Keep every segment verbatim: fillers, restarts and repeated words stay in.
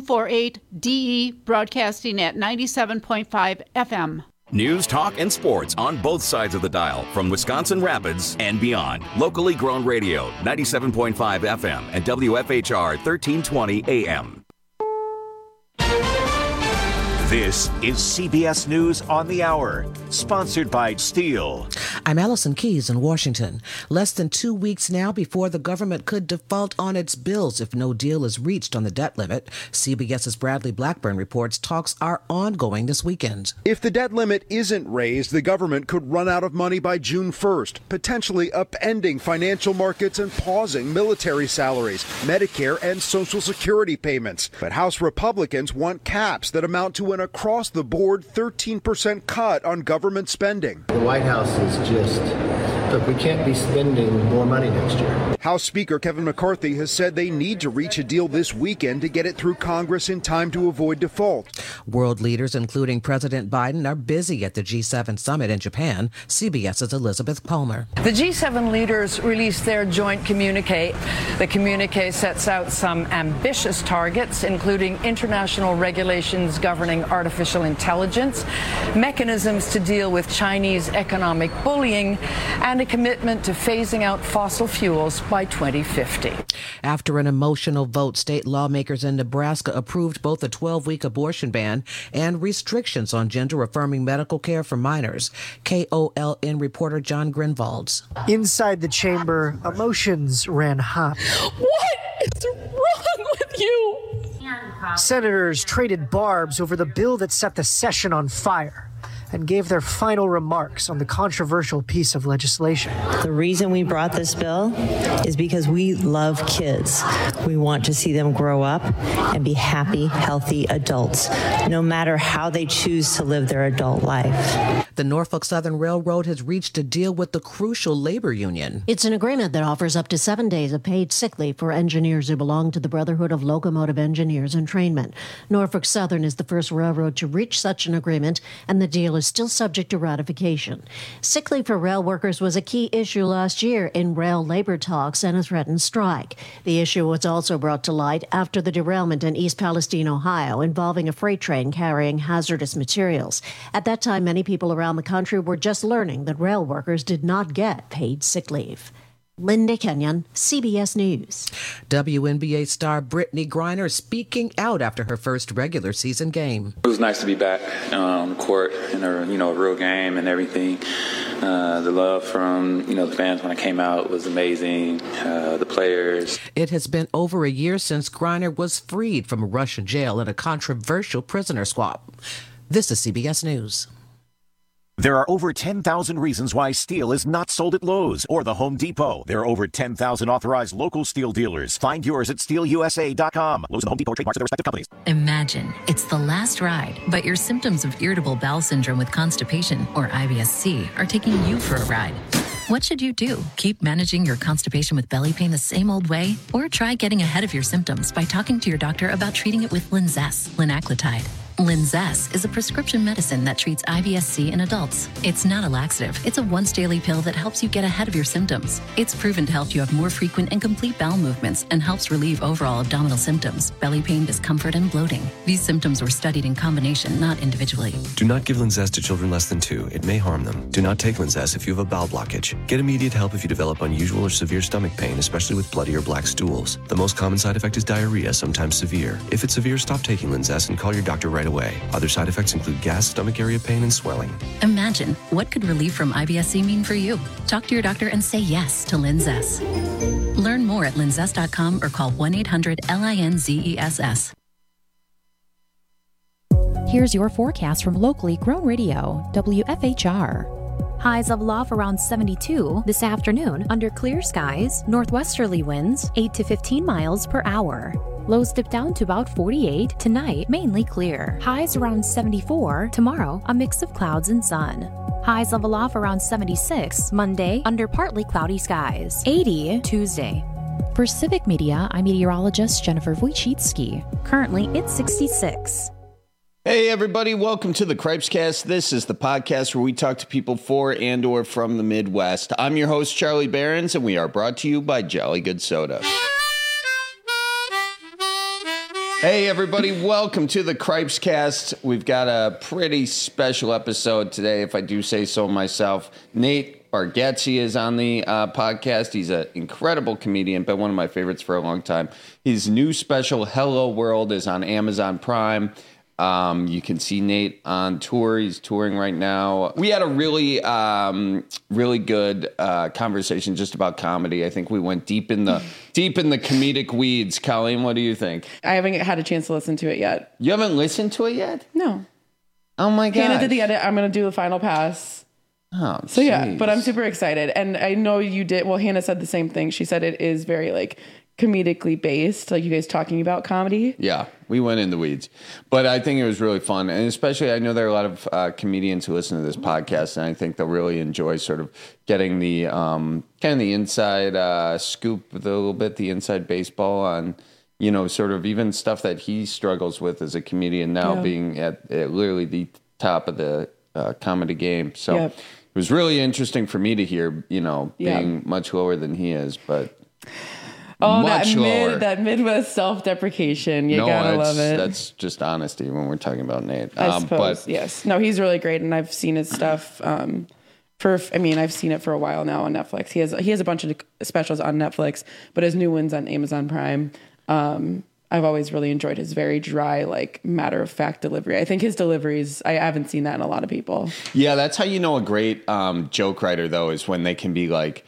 forty-eight D E, broadcasting at ninety-seven point five F M. News, talk, and sports on both sides of the dial from Wisconsin Rapids and beyond. Locally grown radio, ninety-seven point five F M and W F H R thirteen twenty A M. This is C B S News on the Hour, sponsored by Steel. I'm Allison Keyes in Washington. Less than two weeks now before the government could default on its bills if no deal is reached on the debt limit. CBS's Bradley Blackburn reports talks are ongoing this weekend. If the debt limit isn't raised, the government could run out of money by June first, potentially upending financial markets and pausing military salaries, Medicare, and Social Security payments. But House Republicans want caps that amount to an across-the-board thirteen percent cut on government spending. The White House is just, look, we can't be spending more money next year. House Speaker Kevin McCarthy has said they need to reach a deal this weekend to get it through Congress in time to avoid default. World leaders, including President Biden, are busy at the G seven summit in Japan. CBS's Elizabeth Palmer. The G seven leaders released their joint communique. The communique sets out some ambitious targets, including international regulations governing artificial intelligence, mechanisms to deal with Chinese economic bullying, and a commitment to phasing out fossil fuels by twenty fifty. After an emotional vote, state lawmakers in Nebraska approved both a twelve-week abortion ban and restrictions on gender-affirming medical care for minors. K O L N reporter John Grinvalds. Inside the chamber, emotions ran hot. What is wrong with you? Senators traded barbs over the bill that set the session on fire and gave their final remarks on the controversial piece of legislation. The reason we brought this bill is because we love kids. We want to see them grow up and be happy, healthy adults, no matter how they choose to live their adult life. The Norfolk Southern Railroad has reached a deal with the crucial labor union. It's an agreement that offers up to seven days of paid sick leave for engineers who belong to the Brotherhood of Locomotive Engineers and Trainmen. Norfolk Southern is the first railroad to reach such an agreement, and the deal is still subject to ratification. Sick leave for rail workers was a key issue last year in rail labor talks and a threatened strike. The issue was also brought to light after the derailment in East Palestine, Ohio, involving a freight train carrying hazardous materials. At that time, many people around the country were just learning that rail workers did not get paid sick leave. Linda Kenyon, C B S News. W N B A star Brittany Griner speaking out after her first regular season game. It was nice to be back uh, on the court in a you know a real game and everything. Uh, the love from you know the fans when I came out was amazing. Uh, the players. It has been over a year since Griner was freed from a Russian jail in a controversial prisoner swap. This is C B S News. There are over ten thousand reasons why steel is not sold at Lowe's or the Home Depot. There are over ten thousand authorized local steel dealers. Find yours at steel U S A dot com. Lowe's and the Home Depot trademarks of their respective companies. Imagine it's the last ride, but your symptoms of irritable bowel syndrome with constipation, or I B S C, are taking you for a ride. What should you do? Keep managing your constipation with belly pain the same old way? Or try getting ahead of your symptoms by talking to your doctor about treating it with Linzess, linaclotide. Linzess is a prescription medicine that treats I B S C in adults. It's not a laxative. It's a once-daily pill that helps you get ahead of your symptoms. It's proven to help you have more frequent and complete bowel movements and helps relieve overall abdominal symptoms, belly pain, discomfort, and bloating. These symptoms were studied in combination, not individually. Do not give Linzess to children less than two. It may harm them. Do not take Linzess if you have a bowel blockage. Get immediate help if you develop unusual or severe stomach pain, especially with bloody or black stools. The most common side effect is diarrhea, sometimes severe. If it's severe, stop taking Linzess and call your doctor right away. Other side effects include gas, stomach area pain, and swelling. Imagine, what could relief from I B S C mean for you? Talk to your doctor and say yes to Linzess. Learn more at linzess dot com or call one eight hundred L I N Z E S S. Here's your forecast from locally grown radio, W F H R. Highs of low around seventy-two this afternoon under clear skies, northwesterly winds eight to fifteen miles per hour. Lows dip down to about forty-eight tonight, mainly clear. Highs around seventy-four tomorrow, a mix of clouds and sun. Highs level off around seventy-six Monday under partly cloudy skies. eighty Tuesday. For Civic Media, I'm meteorologist Jennifer Wojcicki. Currently, it's sixty-six. Hey everybody, welcome to the Cripescast. This is the podcast where we talk to people for and or from the Midwest. I'm your host, Charlie Behrens, and we are brought to you by Jolly Good Soda. Hey, everybody. Welcome to the Cripes Cast. We've got a pretty special episode today, if I do say so myself. Nate Bargatze is on the uh, podcast. He's an incredible comedian, been one of my favorites for a long time. His new special, Hello World, is on Amazon Prime. Um, you can see Nate on tour. He's touring right now. We had a really, um, really good uh, conversation just about comedy. I think we went deep in the deep in the comedic weeds. Colleen, what do you think? I haven't had a chance to listen to it yet. You haven't listened to it yet? No. Oh my god! Hannah did the edit. I'm going to do the final pass. Oh, so yeah, geez. but I'm super excited, and I know you did. Well, Hannah said the same thing. She said it is very like comedically based, like you guys talking about comedy. Yeah, we went in the weeds, but I think it was really fun, and especially I know there are a lot of uh, comedians who listen to this podcast, and I think they'll really enjoy sort of getting the um, kind of the inside uh, scoop, a little bit the inside baseball on, you know, sort of even stuff that he struggles with as a comedian now, yeah. being at, at literally the top of the uh, comedy game. So yep. it was really interesting for me to hear, you know, being yeah. much lower than he is, but. Oh, Much that lower. mid, that Midwest self-deprecation. You no, gotta love it. That's just honesty when we're talking about Nate. I um, suppose, but, yes. No, he's really great, and I've seen his stuff. Um, for, I mean, I've seen it for a while now on Netflix. He has he has a bunch of specials on Netflix, but his new one's on Amazon Prime. Um, I've always really enjoyed his very dry, like matter-of-fact delivery. I think his deliveries, I haven't seen that in a lot of people. Yeah, that's how you know a great um, joke writer, though, is when they can be like,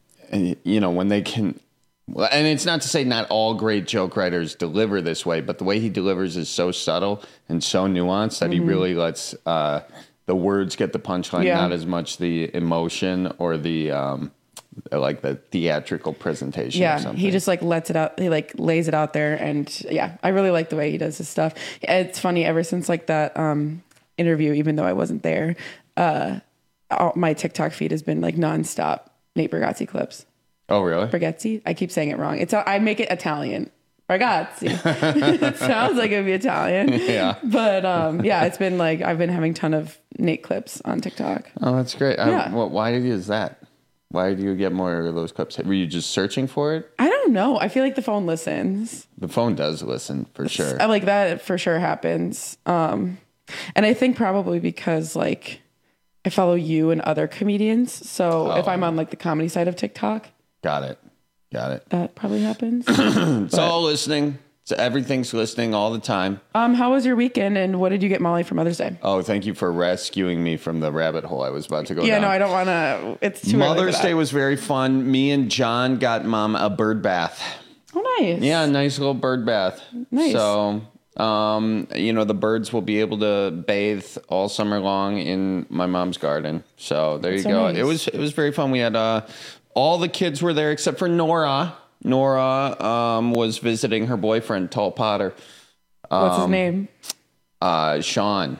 you know, when they can... Well, and it's not to say not all great joke writers deliver this way, but the way he delivers is so subtle and so nuanced that mm-hmm. he really lets uh, the words get the punchline, yeah. not as much the emotion or the um, like the theatrical presentation. Yeah, or something. He just like lets it out. He like lays it out there, and yeah, I really like the way he does his stuff. It's funny, ever since like that um, interview, even though I wasn't there, uh, all, my TikTok feed has been like nonstop Nate Bargatze clips. Oh, really? Bargatze? I keep saying it wrong. It's I make it Italian. Bargatze. It sounds like it would be Italian. Yeah. But um, yeah, it's been like I've been having a ton of Nate clips on TikTok. Oh, that's great. Yeah. I, well, why did you use that? Why do you get more of those clips? Were you just searching for it? I don't know. I feel like the phone listens. The phone does listen for sure. I like that for sure happens. Um, and I think probably because like I follow you and other comedians. So Oh. if I'm on like the comedy side of TikTok, Got it. Got it. that probably happens. It's all listening. So everything's listening all the time. Um, how was your weekend, and what did you get Molly for Mother's Day? Oh, thank you for rescuing me from the rabbit hole I was about to go yeah, down. no, I don't want to. It's too early for Mother's that. Day was very fun. Me and John got Mom a bird bath. Oh, nice. Yeah, a nice little bird bath. Nice. So, um, you know, the birds will be able to bathe all summer long in my mom's garden. So there That's you so go. nice. It was it was very fun. We had uh, all the kids were there except for Nora. Nora um, was visiting her boyfriend, Tall Potter. Um, What's his name? Uh, Sean.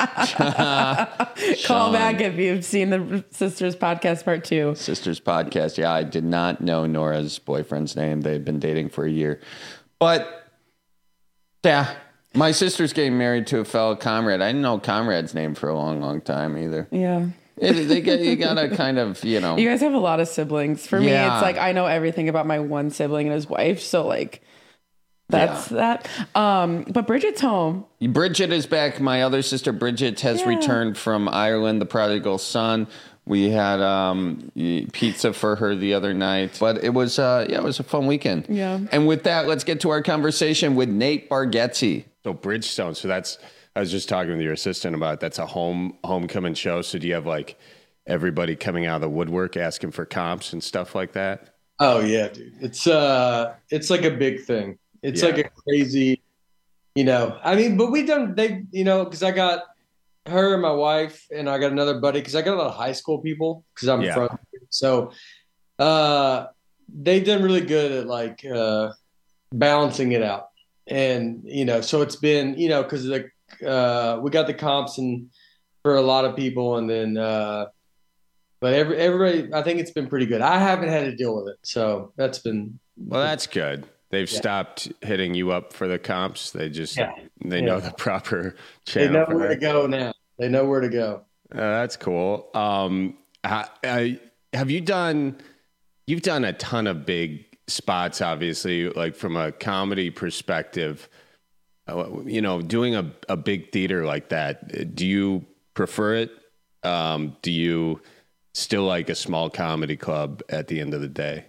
Call back if you've seen the Sisters podcast part two. Sisters podcast. Yeah, I did not know Nora's boyfriend's name. They had been dating for a year. But, yeah, my sister's getting married to a fellow comrade. I didn't know Comrade's name for a long, long time either. Yeah. It, they get, you gotta kind of, you know. You guys have a lot of siblings. For me, Yeah. it's like I know everything about my one sibling and his wife. So, like, that's that. Um, but Bridget's home. Bridget is back. My other sister, Bridget, has Yeah. returned from Ireland, the prodigal son. We had um, pizza for her the other night. But it was, uh, yeah, it was a fun weekend. Yeah. And with that, let's get to our conversation with Nate Bargatze. So Bridgestone, so that's, I was just talking with your assistant about it. That's a home homecoming show. So do you have like everybody coming out of the woodwork asking for comps and stuff like that? Oh yeah, dude. It's uh it's like a big thing. It's Yeah. like a crazy, you know, I mean, but we done they you know, because I got her and my wife and I got another buddy because I got a lot of high school people because I'm Yeah. from so uh they've done really good at like uh balancing it out. And you know, so it's been, you know, because the uh we got the comps and for a lot of people and then uh but every everybody I think it's been pretty good. I haven't had to deal with it. So that's been Well, that's good. They've Yeah. stopped hitting you up for the comps. They just, Yeah. they Yeah. know the proper They channel. know for where to that. go now. They know where to go. Uh, that's cool. Um, ha- I, have you done, you've done a ton of big spots, obviously, like from a comedy perspective. you know, doing a, a big theater like that, do you prefer it? Um, do you still like a small comedy club at the end of the day?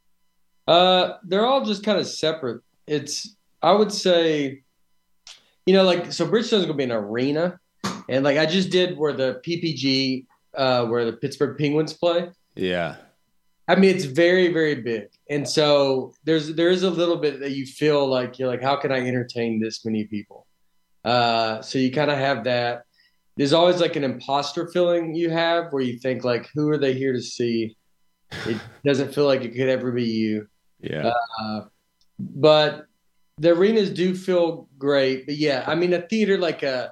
Uh, they're all just kind of separate. It's, I would say, you know, like, so Bridgestone's going to be an arena. And like I just did where the P P G, uh, where the Pittsburgh Penguins play. Yeah. I mean, it's very, very big. And so there's, there is a little bit that you feel like you're like, how can I entertain this many people? Uh, so you kind of have that. There's always like an imposter feeling you have where you think like, who are they here to see? It doesn't feel like it could ever be you. Yeah. Uh, but the arenas do feel great. But yeah, I mean, a theater like a,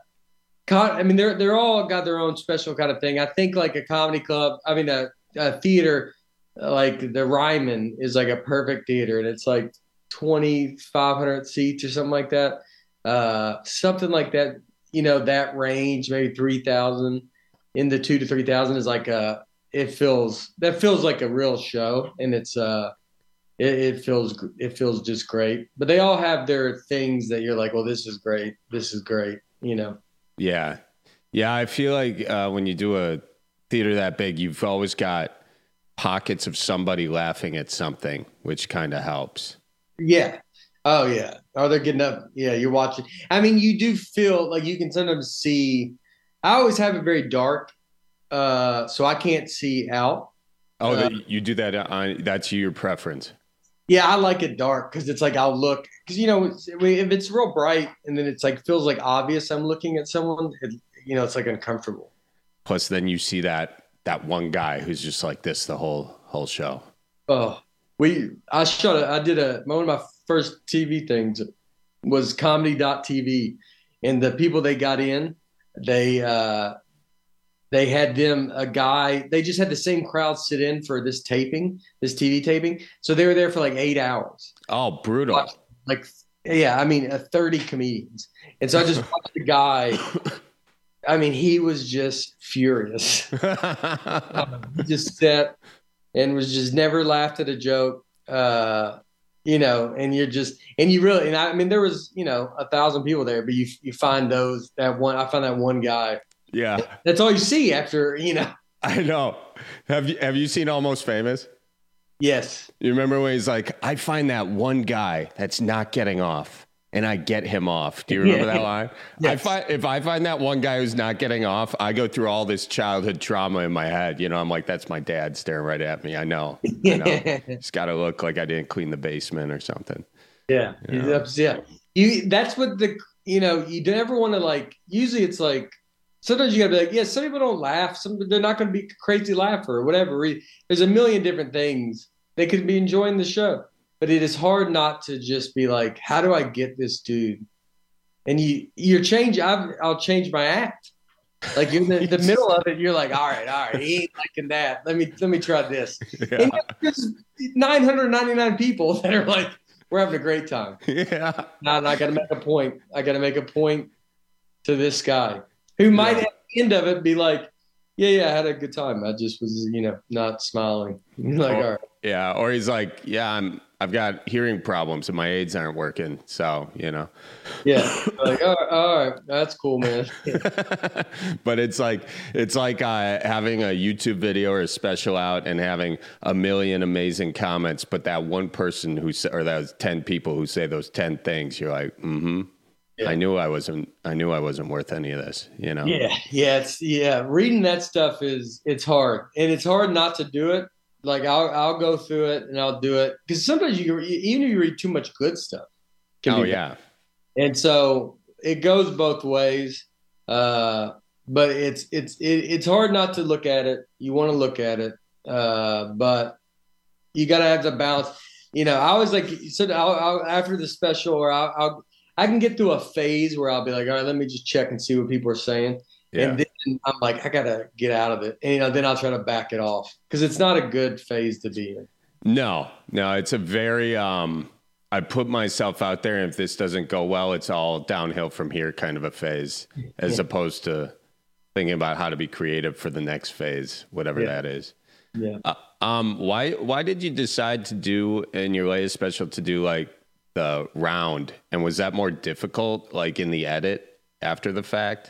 I mean, they're they're all got their own special kind of thing. I think like a comedy club, I mean, a, a theater like the Ryman is like a perfect theater, and it's like twenty-five hundred seats or something like that. Uh, something like that, you know, that range, maybe three thousand in the two to three thousand is like a, it feels, that feels like a real show, and it's, uh, it, it feels, it feels just great. But they all have their things that you're like, well, this is great. This is great, you know? Yeah. Yeah. I feel like uh, when you do a theater that big, you've always got pockets of somebody laughing at something, which kind of helps. Yeah. Oh, yeah. Oh, they're getting up. Yeah, you're watching. I mean, you do feel like you can sometimes see. I always have it very dark, uh, so I can't see out. Oh, uh, the, you do that on, that's your preference. Yeah, I like it dark because it's like I'll look. Because, you know, it's, if it's real bright and then it's like feels like obvious I'm looking at someone, it, you know, it's like uncomfortable. Plus, then you see that that one guy who's just like this the whole whole show. Oh, we I shot a, I did a one of my first T V things was comedy dot T V, and the people they got in, they uh, they had them a guy. They just had the same crowd sit in for this taping, this T V taping. So they were there for like eight hours. Oh, brutal! Like, yeah, I mean, uh, thirty comedians, and so I just watched the guy. I mean, he was just furious. He just sat and was just never laughed at a joke, uh, you know. And you're just, and you really, and I, I mean, there was, you know, a thousand people there, but you you find those that one. I found that one guy. Yeah, that's all you see after, you know. I know. Have you have you seen Almost Famous? Yes. You remember when he's like, I find that one guy that's not getting off, and I get him off. Do you remember yeah. that line? Yes. I find if I find that one guy who's not getting off, I go through all this childhood trauma in my head. You know, I'm like, that's my dad staring right at me. I know. I know. It's got to look like I didn't clean the basement or something. Yeah. You know? Yeah. You. That's what the, you know, you don't ever want to like, usually it's like, sometimes you got to be like, yeah, some people don't laugh. Some they're not going to be a crazy laugher or whatever. There's a million different things. They could be enjoying the show. But it is hard not to just be like, how do I get this dude? And you, you're change. I've, I'll change my act. Like in the, the middle of it, you're like, all right, all right, he ain't liking that. Let me, let me try this. Yeah. And there's nine hundred ninety-nine people that are like, we're having a great time. Yeah. Now I got to make a point. I got to make a point to this guy who might yeah. at the end of it be like, yeah, yeah, I had a good time. I just was, you know, not smiling. Like, or, all right. Yeah. Or he's like, yeah, I'm, I've got hearing problems and my aids aren't working. So, you know. Yeah. Like, all right, all right. That's cool, man. But it's like, it's like uh, having a YouTube video or a special out and having a million amazing comments. But that one person who, or those ten people who say those ten things, you're like, mm-hmm. Yeah. I knew I wasn't, I knew I wasn't worth any of this, you know? Yeah. Yeah. It's, yeah. Reading that stuff is, it's hard, and it's hard not to do it. Like I'll, I'll go through it and I'll do it. Cause sometimes you, even if you read too much good stuff. Oh yeah. Bad. And so it goes both ways. Uh, but it's, it's, it, it's hard not to look at it. You want to look at it. Uh, but you gotta have the balance. You know, I was like, so I'll, I'll, after the special, or I'll, I'll I can get through a phase where I'll be like, all right, let me just check and see what people are saying. Yeah. And then I'm like, I got to get out of it. And, you know, then I'll try to back it off because it's not a good phase to be in. No, no, it's a very, um, I put myself out there. And if this doesn't go well, it's all downhill from here kind of a phase, as yeah. opposed to thinking about how to be creative for the next phase, whatever yeah. that is. Yeah. Uh, um, why, why did you decide to do in your latest special to do like the round, and was that more difficult, like in the edit after the fact?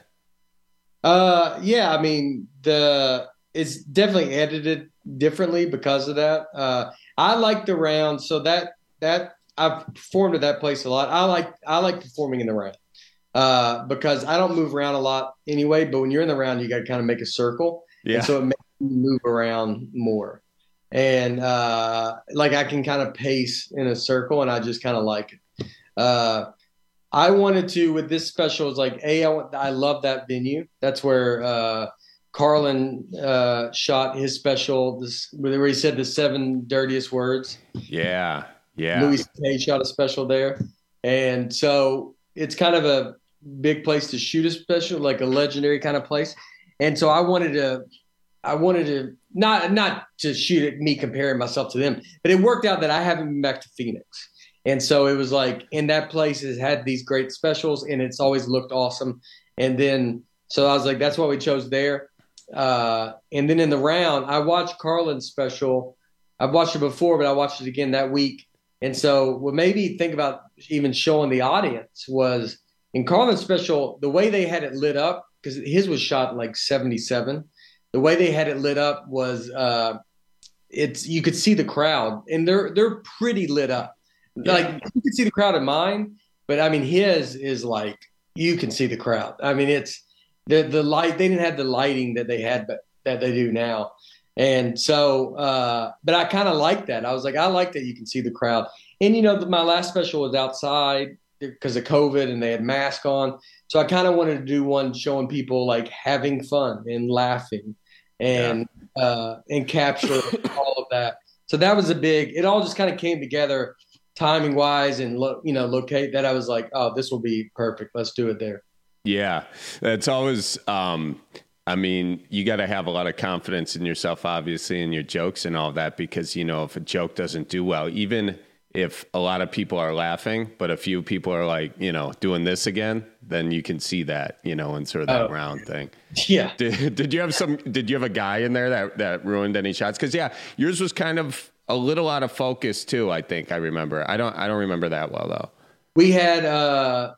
Uh, yeah, I mean, the it's definitely edited differently because of that. Uh, I like the round, so that that I've performed at that place a lot. I like I like performing in the round uh, because I don't move around a lot anyway. But when you're in the round, you got to kind of make a circle, yeah. And so it makes you move around more. And uh, like I can kind of pace in a circle, and I just kind of like it. Uh, I wanted to with this special is like a I want I love that venue. That's where uh, Carlin uh, shot his special. This where he said the seven dirtiest words. Yeah, yeah. Louis C K shot a special there, and so it's kind of a big place to shoot a special, like a legendary kind of place. And so I wanted to, I wanted to not not to shoot at me comparing myself to them, but it worked out that I haven't been back to Phoenix. And so it was like in that place has had these great specials and it's always looked awesome. And then, so I was like, that's why we chose there. Uh, and then in the round, I watched Carlin's special. I've watched it before, but I watched it again that week. And so what made me think about even showing the audience was in Carlin's special, the way they had it lit up, because his was shot in like seventy-seven. The way they had it lit up was uh, it's you could see the crowd and they're they're pretty lit up. Yeah. Like you can see the crowd in mine, but I mean his is like you can see the crowd. I mean it's the the light. They didn't have the lighting that they had, but that they do now. And so, uh, but I kind of like that. I was like, I like that you can see the crowd. And you know, the, my last special was outside because of COVID, and they had masks on. So I kind of wanted to do one showing people like having fun and laughing, and yeah. uh, and capture all of that. So that was a big. It all just kind of came together. Timing wise and lo- you know locate that I was like, oh, this will be perfect, let's do it there. Yeah, that's always um I mean, you got to have a lot of confidence in yourself, obviously, in your jokes and all that, because you know if a joke doesn't do well, even if a lot of people are laughing but a few people are like, you know, doing this again, then you can see that, you know, and sort of that oh. round thing. Yeah. Did, did you have some did you have a guy in there that that ruined any shots? Because yeah, yours was kind of a little out of focus too, I think. I remember. I don't I don't remember that well though. We had uh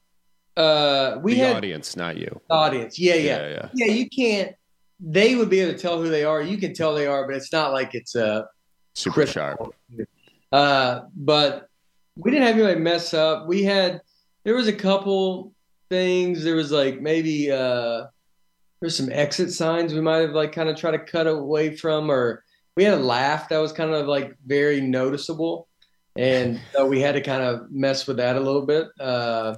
uh we the had audience, not you. Audience. Yeah, yeah, yeah. Yeah, yeah you can't they would be able to tell who they are. You can tell they are, but it's not like it's a uh, super critical. sharp. Uh but we didn't have anybody mess up. We had there was a couple things. There was like maybe uh there's some exit signs we might have like kind of tried to cut away from, or we had a laugh that was kind of like very noticeable. And so we had to kind of mess with that a little bit. Uh,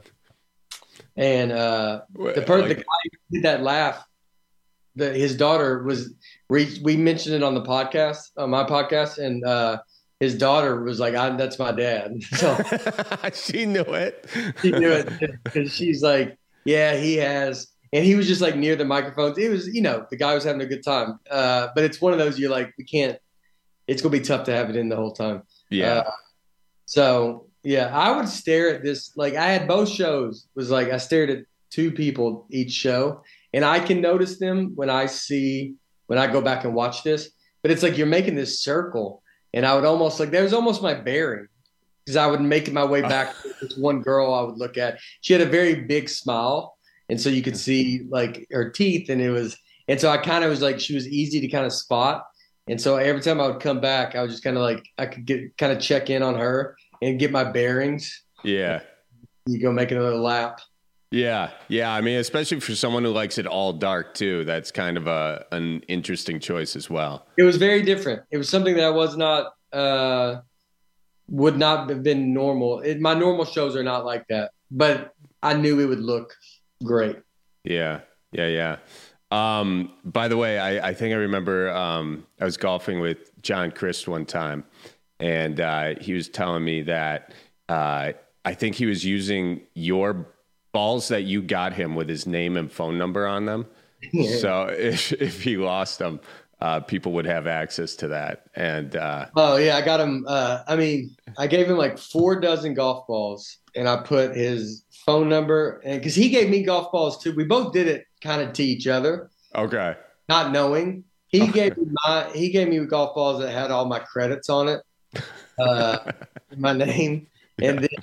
and uh, the, per- like, the guy who did that laugh, the, his daughter was, we, we mentioned it on the podcast, on my podcast. And uh, his daughter was like, I, that's my dad. So she knew it. She knew it because she's like, yeah, he has. And he was just like near the microphones. It was, you know, the guy was having a good time. Uh, but it's one of those you're like, we can't, it's going to be tough to have it in the whole time. Yeah. Uh, so, yeah, I would stare at this. Like I had both shows was like, I stared at two people each show, and I can notice them when I see, when I go back and watch this, but it's like, you're making this circle. And I would almost like, there was almost my bearing because I would make my way back to this one girl I would look at. She had a very big smile. And so you could see like her teeth, and it was, and so I kind of was like, she was easy to kind of spot. And so every time I would come back, I was just kind of like, I could get kind of check in on her and get my bearings. Yeah. You go make another lap. Yeah. Yeah. I mean, especially for someone who likes it all dark too, that's kind of a, an interesting choice as well. It was very different. It was something that I was not, uh, would not have been normal. It, my normal shows are not like that, but I knew it would look great. Yeah. Yeah. Yeah. Um, by the way, I, I think I remember, um, I was golfing with John Christ one time, and, uh, he was telling me that, uh, I think he was using your balls that you got him with his name and phone number on them. Yeah. So if, if he lost them, uh, people would have access to that. And, uh, oh yeah, I got him. Uh, I mean, I gave him like four dozen golf balls, and I put his phone number, and cause he gave me golf balls too. We both did it kind of to each other. Okay. Not knowing. He okay. gave me my, he gave me golf balls that had all my credits on it, uh, my name. Yeah. And then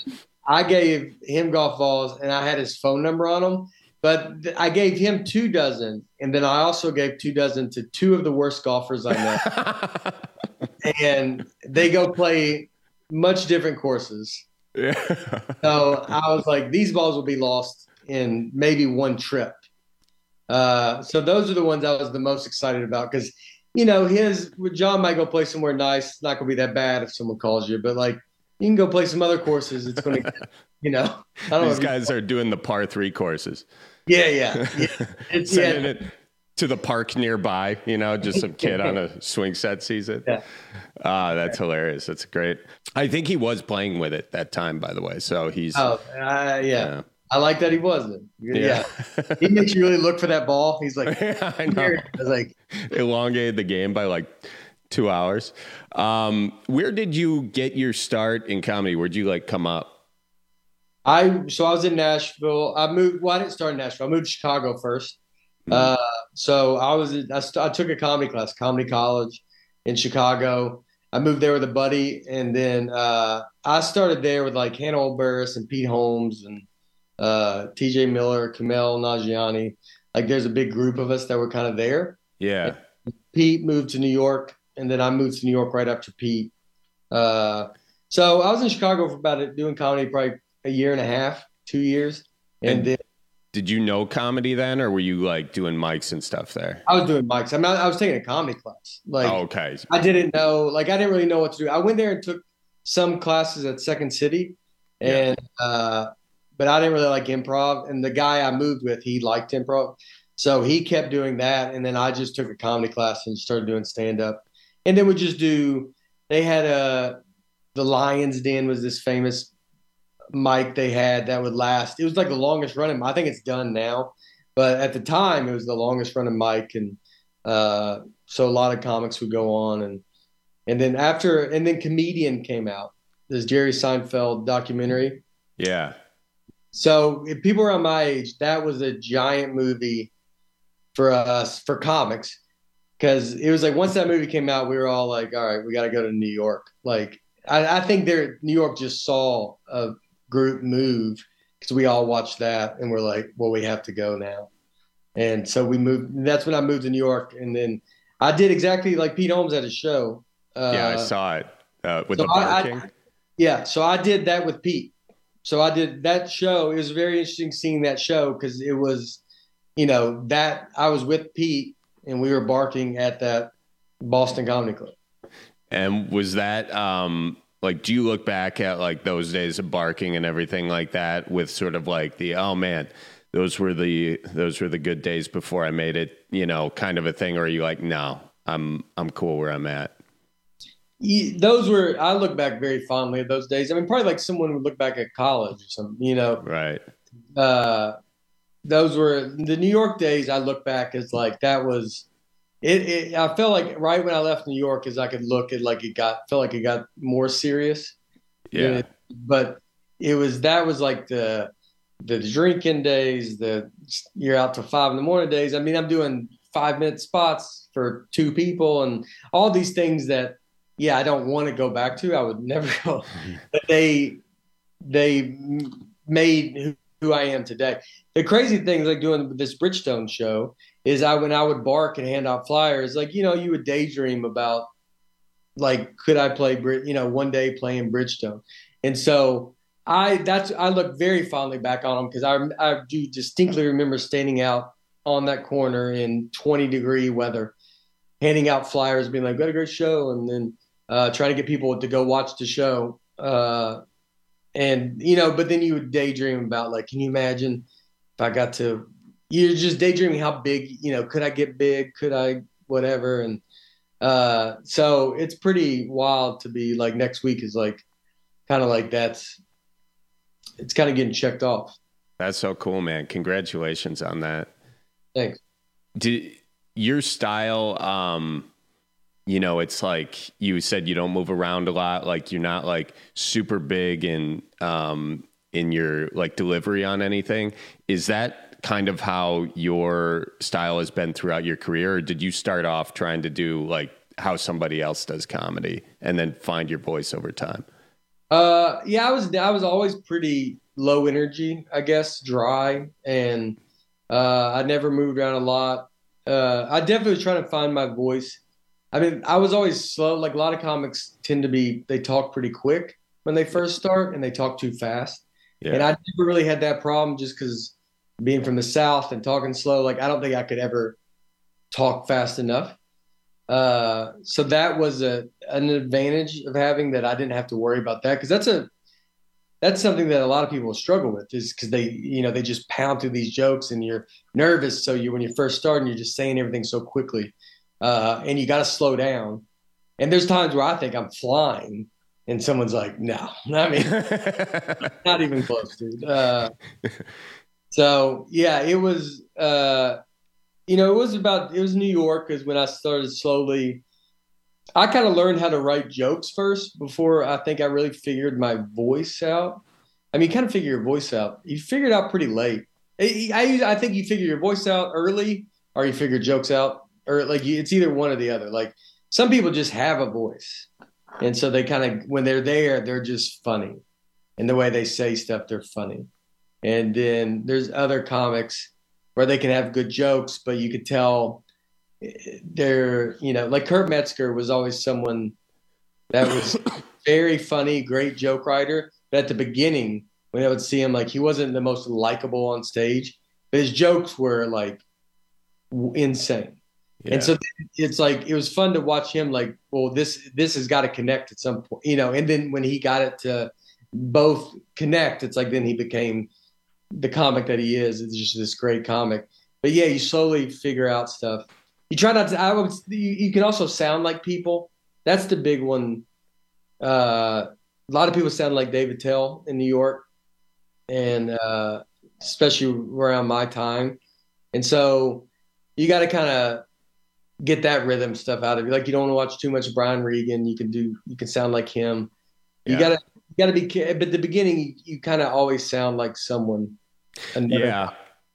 I gave him golf balls and I had his phone number on them, but th- I gave him two dozen. And then I also gave two dozen to two of the worst golfers I know. And they go play much different courses. Yeah. So I was like, these balls will be lost in maybe one trip. Uh, so those are the ones I was the most excited about because, you know, his John might go play somewhere nice. It's not going to be that bad if someone calls you, but like you can go play some other courses. It's going to, you know, I don't These know guys are doing the par three courses. Yeah, yeah. yeah. It's, Sending yeah. it to the park nearby, you know, just some kid on a swing set sees it. Yeah. Ah, that's hilarious. That's great. I think he was playing with it that time, by the way. So he's. Oh, uh, yeah. yeah. I like that he wasn't. Yeah. Yeah. He makes you really look for that ball. He's like, yeah, I know. I was like, elongated the game by like two hours. Um, where did you get your start in comedy? Where'd you like come up? I so I was in Nashville. I moved. Well, I didn't start in Nashville. I moved to Chicago first. Mm-hmm. Uh, so I was. I, st- I took a comedy class, comedy college, in Chicago. I moved there with a buddy, and then uh, I started there with like Hannibal Buress and Pete Holmes and uh, T J Miller, Kumail Nanjiani. Like, there's a big group of us that were kind of there. Yeah. And Pete moved to New York, and then I moved to New York right after Pete. Uh, so I was in Chicago for about it, doing comedy probably a year and a half, two years. And, and then did you know comedy then, or were you like doing mics and stuff there? I was doing mics. I mean, I was taking a comedy class. Like, oh, okay. I didn't know, like, I didn't really know what to do. I went there and took some classes at Second City, and, yeah. uh, but I didn't really like improv. And the guy I moved with, he liked improv. So he kept doing that. And then I just took a comedy class and started doing stand up. And then we just do, they had a, the Lion's Den was this famous mic they had that would last. It was like the longest running. I think it's done now, but at the time it was the longest running mic. And uh, so a lot of comics would go on. And, and then after, and then Comedian came out, this Jerry Seinfeld documentary. Yeah. So if people around my age, that was a giant movie for us, for comics. Cause it was like, once that movie came out, we were all like, all right, we got to go to New York. Like, I, I think there, New York just saw a group move because we all watched that and we're like, well, we have to go now. And so we moved. That's when I moved to New York. And then I did exactly like Pete Holmes at his show. Uh, yeah, I saw it uh, with so the barking. I, I, yeah. So I did that with Pete. So I did that show. It was very interesting seeing that show because it was, you know, that I was with Pete and we were barking at that Boston Comedy Club. And was that, um, like, do you look back at like those days of barking and everything like that with sort of like the, oh man, those were the, those were the good days before I made it, you know, kind of a thing? Or are you like, no, I'm, I'm cool where I'm at? Those were, I look back very fondly at those days. I mean, probably like someone would look back at college or something, you know? Right. Uh, those were the New York days. I look back as like, that was it, it. I felt like right when I left New York is I could look at like it got, felt like it got more serious. Yeah. It, but it was, that was like the, the drinking days, the you're out till five in the morning days. I mean, I'm doing five minute spots for two people and all these things that, yeah, I don't want to go back to. I would never go. But they they made who, who I am today. The crazy thing, like doing this Bridgestone show, is I when I would bark and hand out flyers, like, you know, you would daydream about, like, could I play, you know, one day playing Bridgestone. And so I that's I look very fondly back on them because I, I do distinctly remember standing out on that corner in twenty degree weather, handing out flyers, being like, got a great show, and then Uh, trying to get people to go watch the show. Uh, and, you know, but then you would daydream about, like, can you imagine if I got to, you're just daydreaming how big, you know, could I get big? Could I, whatever. And uh, so it's pretty wild to be like, next week is like, kind of like that's, it's kind of getting checked off. That's so cool, man. Congratulations on that. Thanks. Did your style, um, you know, it's like you said, you don't move around a lot. Like you're not like super big in, um, in your like delivery on anything. Is that kind of how your style has been throughout your career? Or did you start off trying to do like how somebody else does comedy and then find your voice over time? Uh, yeah, I was I was always pretty low energy, I guess, dry, and uh, I never moved around a lot. Uh, I definitely was trying to find my voice. I mean, I was always slow. Like a lot of comics tend to be, they talk pretty quick when they first start, and they talk too fast. Yeah. And I never really had that problem just because being from the South and talking slow, like I don't think I could ever talk fast enough. Uh, so that was a an advantage of having that I didn't have to worry about that because that's a that's something that a lot of people struggle with is because they you know they just pound through these jokes and you're nervous. So you when you first start and you're just saying everything so quickly, uh, and you got to slow down. And there's times where I think I'm flying, and someone's like, "No, I mean, not even close, dude." Uh, so yeah, it was. Uh, You know, it was about, it was New York is when I started slowly, I kind of learned how to write jokes first before I think I really figured my voice out. I mean, you kind of figure your voice out. You figure it out pretty late. I, I, I think you figure your voice out early or you figure jokes out or like you, it's either one or the other. Like some people just have a voice. And so they kind of, when they're there, they're just funny. And the way they say stuff, they're funny. And then there's other comics where they can have good jokes, but you could tell they're, you know, like Kurt Metzger was always someone that was very funny, great joke writer. But at the beginning, when I would see him, like he wasn't the most likable on stage, but his jokes were like insane. Yeah. And so it's like, it was fun to watch him like, well, this, this has got to connect at some point, you know, and then when he got it to both connect, it's like, then he became the comic that he is. It's just this great comic. But yeah, you slowly figure out stuff. You try not to, I would, you, you can also sound like people. That's the big one. Uh, a lot of people sound like David Tell in New York and, uh, especially around my time. And so you got to kind of get that rhythm stuff out of you. Like you don't want to watch too much Brian Regan. You can do, you can sound like him. You yeah. gotta, you gotta be, but at the beginning, you, you kind of always sound like someone. Another. Yeah.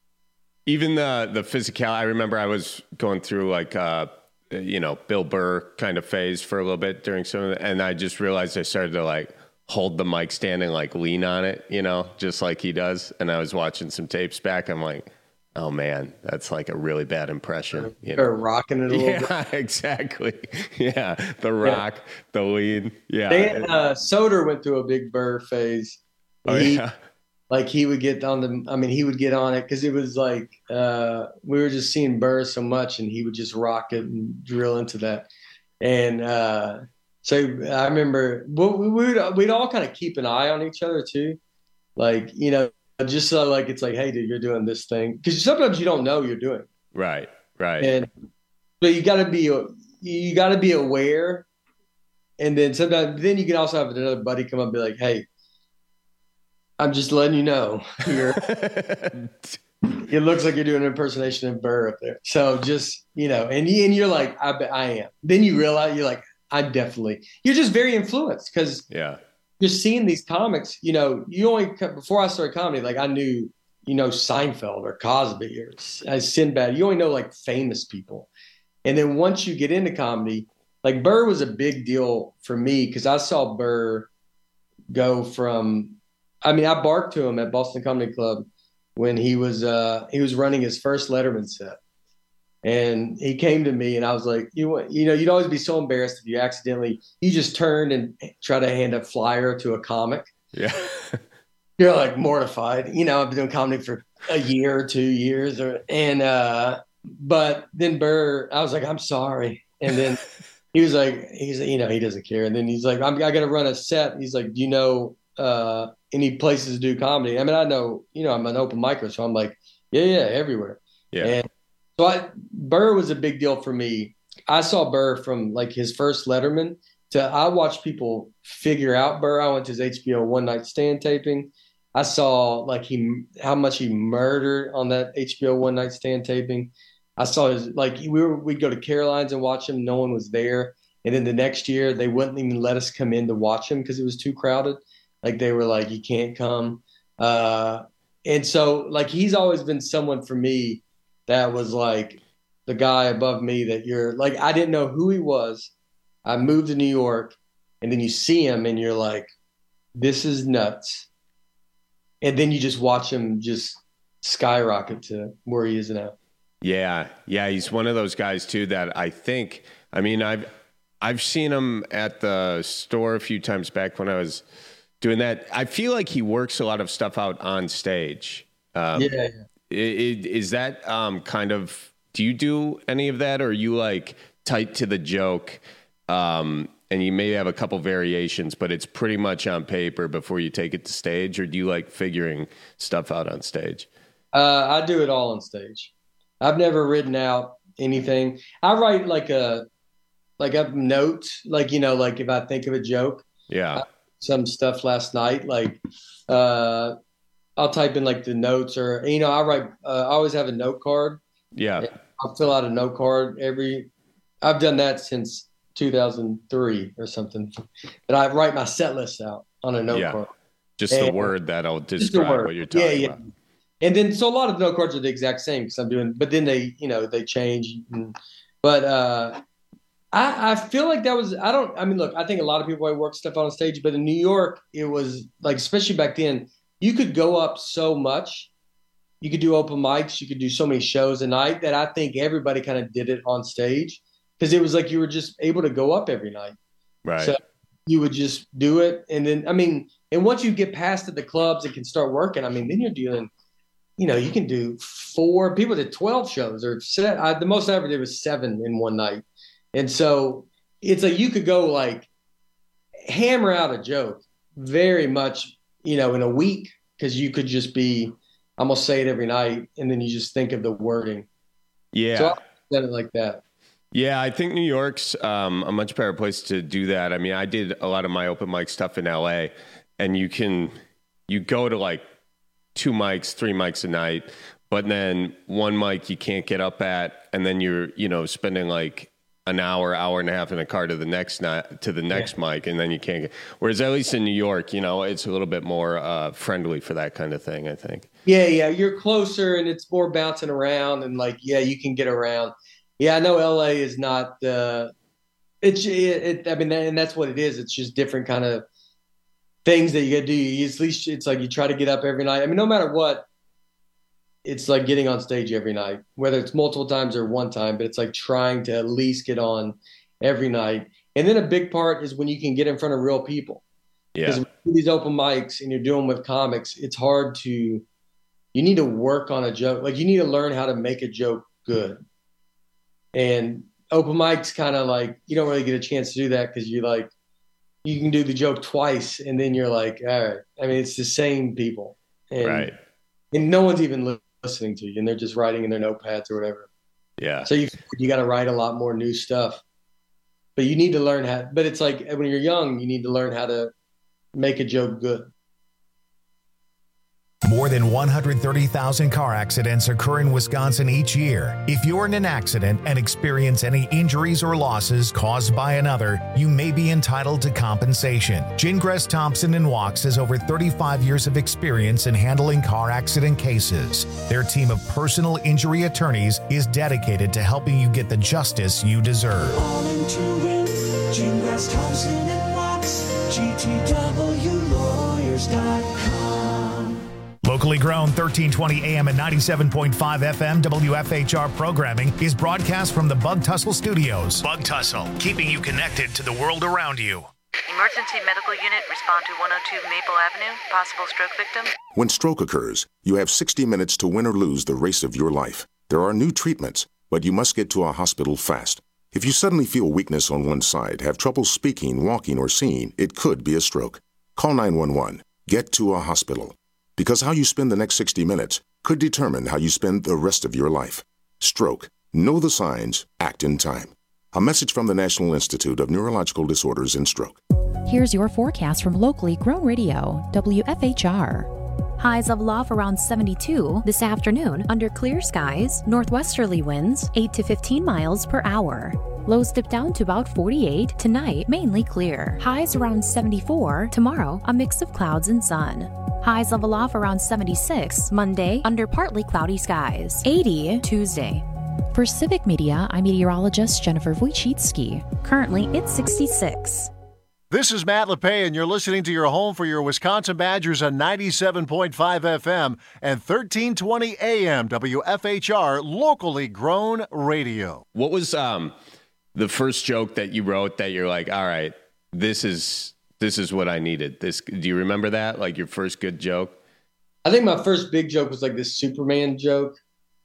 Even the, the physical, I remember I was going through like, uh, you know, Bill Burr kind of phase for a little bit during some of the, and I just realized I started to like hold the mic stand and like lean on it, you know, just like he does. And I was watching some tapes back. I'm like, oh man, that's like a really bad impression. You know, rocking it a little yeah, bit. Exactly. Yeah, the rock, yeah. the lean. Yeah. Dan, uh, Soder went through a big Burr phase. Oh he, yeah. Like he would get on the, I mean, he would get on it because it was like uh, we were just seeing Burr so much, and he would just rock it and drill into that. And uh, so I remember we would we'd all kind of keep an eye on each other too, like you know. Just so like it's like, hey, dude, you're doing this thing because sometimes you don't know you're doing it. Right, right. And but you got to be you got to be aware, and then sometimes then you can also have another buddy come up and be like, hey, I'm just letting you know you're. It looks like you're doing an impersonation of Burr up there, so just you know, and you, and you're like, I bet I am. Then you realize you're like, I'm definitely. You're just very influenced because yeah. You're seeing these comics, you know, you only, before I started comedy, like I knew, you know, Seinfeld or Cosby or uh, Sinbad. You only know like famous people. And then once you get into comedy, like Burr was a big deal for me because I saw Burr go from, I mean, I barked to him at Boston Comedy Club when he was, uh, he was running his first Letterman set. And he came to me and I was like, you you know, you'd always be so embarrassed if you accidentally, you just turned and try to hand a flyer to a comic. Yeah. You're like mortified. You know, I've been doing comedy for a year or two years. or And, uh, but then Burr, I was like, I'm sorry. And then he was like, he's, you know, he doesn't care. And then he's like, I'm, I got to run a set. He's like, do you know uh, any places to do comedy? I mean, I know, you know, I'm an open micer. So I'm like, yeah, yeah, everywhere. Yeah. And, So I, Burr was a big deal for me. I saw Burr from like his first Letterman to I watched people figure out Burr. I went to his H B O One Night Stand taping. I saw like he how much he murdered on that H B O One Night Stand taping. I saw his like we were we'd go to Caroline's and watch him. No one was there. And then the next year they wouldn't even let us come in to watch him because it was too crowded. Like they were like, you can't come. Uh, and so like he's always been someone for me that was like the guy above me that you're like, I didn't know who he was. I moved to New York and then you see him and you're like, this is nuts. And then you just watch him just skyrocket to where he is now. Yeah. Yeah. He's one of those guys too, that I think, I mean, I've, I've seen him at the store a few times back when I was doing that. I feel like he works a lot of stuff out on stage. Um, yeah. yeah. Is, is that um, kind of, do you do any of that, or are you like tight to the joke? Um, and you may have a couple variations, but it's pretty much on paper before you take it to stage, or do you like figuring stuff out on stage? Uh, I do it all on stage. I've never written out anything. I write like a, like a note, like, you know, like if I think of a joke. Yeah. I, some stuff last night, like, uh, I'll type in like the notes, or, you know, I write, uh, I always have a note card. Yeah. I'll fill out a note card every, I've done that since two thousand three or something, but I write my set list out on a note yeah. card. Just and, the word that'll describe what you're talking yeah, yeah. about. And then, so a lot of note cards are the exact same because I'm doing, but then they, you know, they change. And, but uh, I, I feel like that was, I don't, I mean, look, I think a lot of people work stuff on stage, but in New York, it was like, especially back then, you could go up so much. You could do open mics. You could do so many shows a night that I think everybody kind of did it on stage because it was like you were just able to go up every night. Right. So you would just do it. And then, I mean, and once you get past at the clubs and can start working, I mean, then you're doing, you know, you can do four, people did twelve shows or set, I, the most I ever did was seven in one night. And so it's like you could go like hammer out a joke very much, you know, in a week, because you could just be, I'm going to say it every night, and then you just think of the wording. Yeah. So I've done it like that. Yeah, I think New York's um, a much better place to do that. I mean, I did a lot of my open mic stuff in L A, and you can, you go to like two mics, three mics a night, but then one mic you can't get up at, and then you're, you know, spending like an hour, hour and a half in a car to the next night, to the next yeah. mic, and then you can't get, whereas at least in New York, you know, it's a little bit more uh, friendly for that kind of thing, I think. Yeah, yeah, you're closer and it's more bouncing around, and like, yeah, you can get around. Yeah, I know L A is not, uh, it's, it, it, I mean, and that's what it is. It's just different kind of things that you got to do. You, at least it's like you try to get up every night. I mean, no matter what, it's like getting on stage every night, whether it's multiple times or one time, but it's like trying to at least get on every night. And then a big part is when you can get in front of real people. Yeah. Because when you do these open mics and you're doing with comics, it's hard to, you need to work on a joke. Like you need to learn how to make a joke good. And open mics kind of like, you don't really get a chance to do that because you like, you can do the joke twice and then you're like, all right. I mean, it's the same people. And, right. And no one's even listening to you, and they're just writing in their notepads or whatever. Yeah. So you you got to write a lot more new stuff, but you need to learn how. But it's like when you're young, you need to learn how to make a joke good. More than one hundred thirty thousand car accidents occur in Wisconsin each year. If you're in an accident and experience any injuries or losses caused by another, you may be entitled to compensation. Gingras Thompson and Walks has over thirty-five years of experience in handling car accident cases. Their team of personal injury attorneys is dedicated to helping you get the justice you deserve. All in to win. Gingras Thompson and Walks. G T W lawyers dot com. Locally grown, thirteen twenty A M and ninety-seven point five F M W F H R programming is broadcast from the Bug Tussle Studios. Bug Tussle, keeping you connected to the world around you. Emergency medical unit, respond to one oh two Maple Avenue. Possible stroke victim. When stroke occurs, you have sixty minutes to win or lose the race of your life. There are new treatments, but you must get to a hospital fast. If you suddenly feel weakness on one side, have trouble speaking, walking, or seeing, it could be a stroke. Call nine one one. Get to a hospital. Because how you spend the next sixty minutes could determine how you spend the rest of your life. Stroke. Know the signs. Act in time. A message from the National Institute of Neurological Disorders and Stroke. Here's your forecast from locally grown radio, W F H R. Highs of low around seventy-two this afternoon under clear skies, northwesterly winds eight to fifteen miles per hour. Lows dip down to about forty-eight, tonight mainly clear. Highs around seventy-four, tomorrow a mix of clouds and sun. Highs level off around seventy-six, Monday under partly cloudy skies. eighty, Tuesday. For Civic Media, I'm meteorologist Jennifer Wojcicki. Currently, it's sixty-six. This is Matt LePay, and you're listening to your home for your Wisconsin Badgers on ninety-seven point five F M and thirteen twenty A M W F H R, locally grown radio. What was um the first joke that you wrote that you're like, all right, this is this is what I needed? This, do you remember that? Like your first good joke? I think my first big joke was like this Superman joke,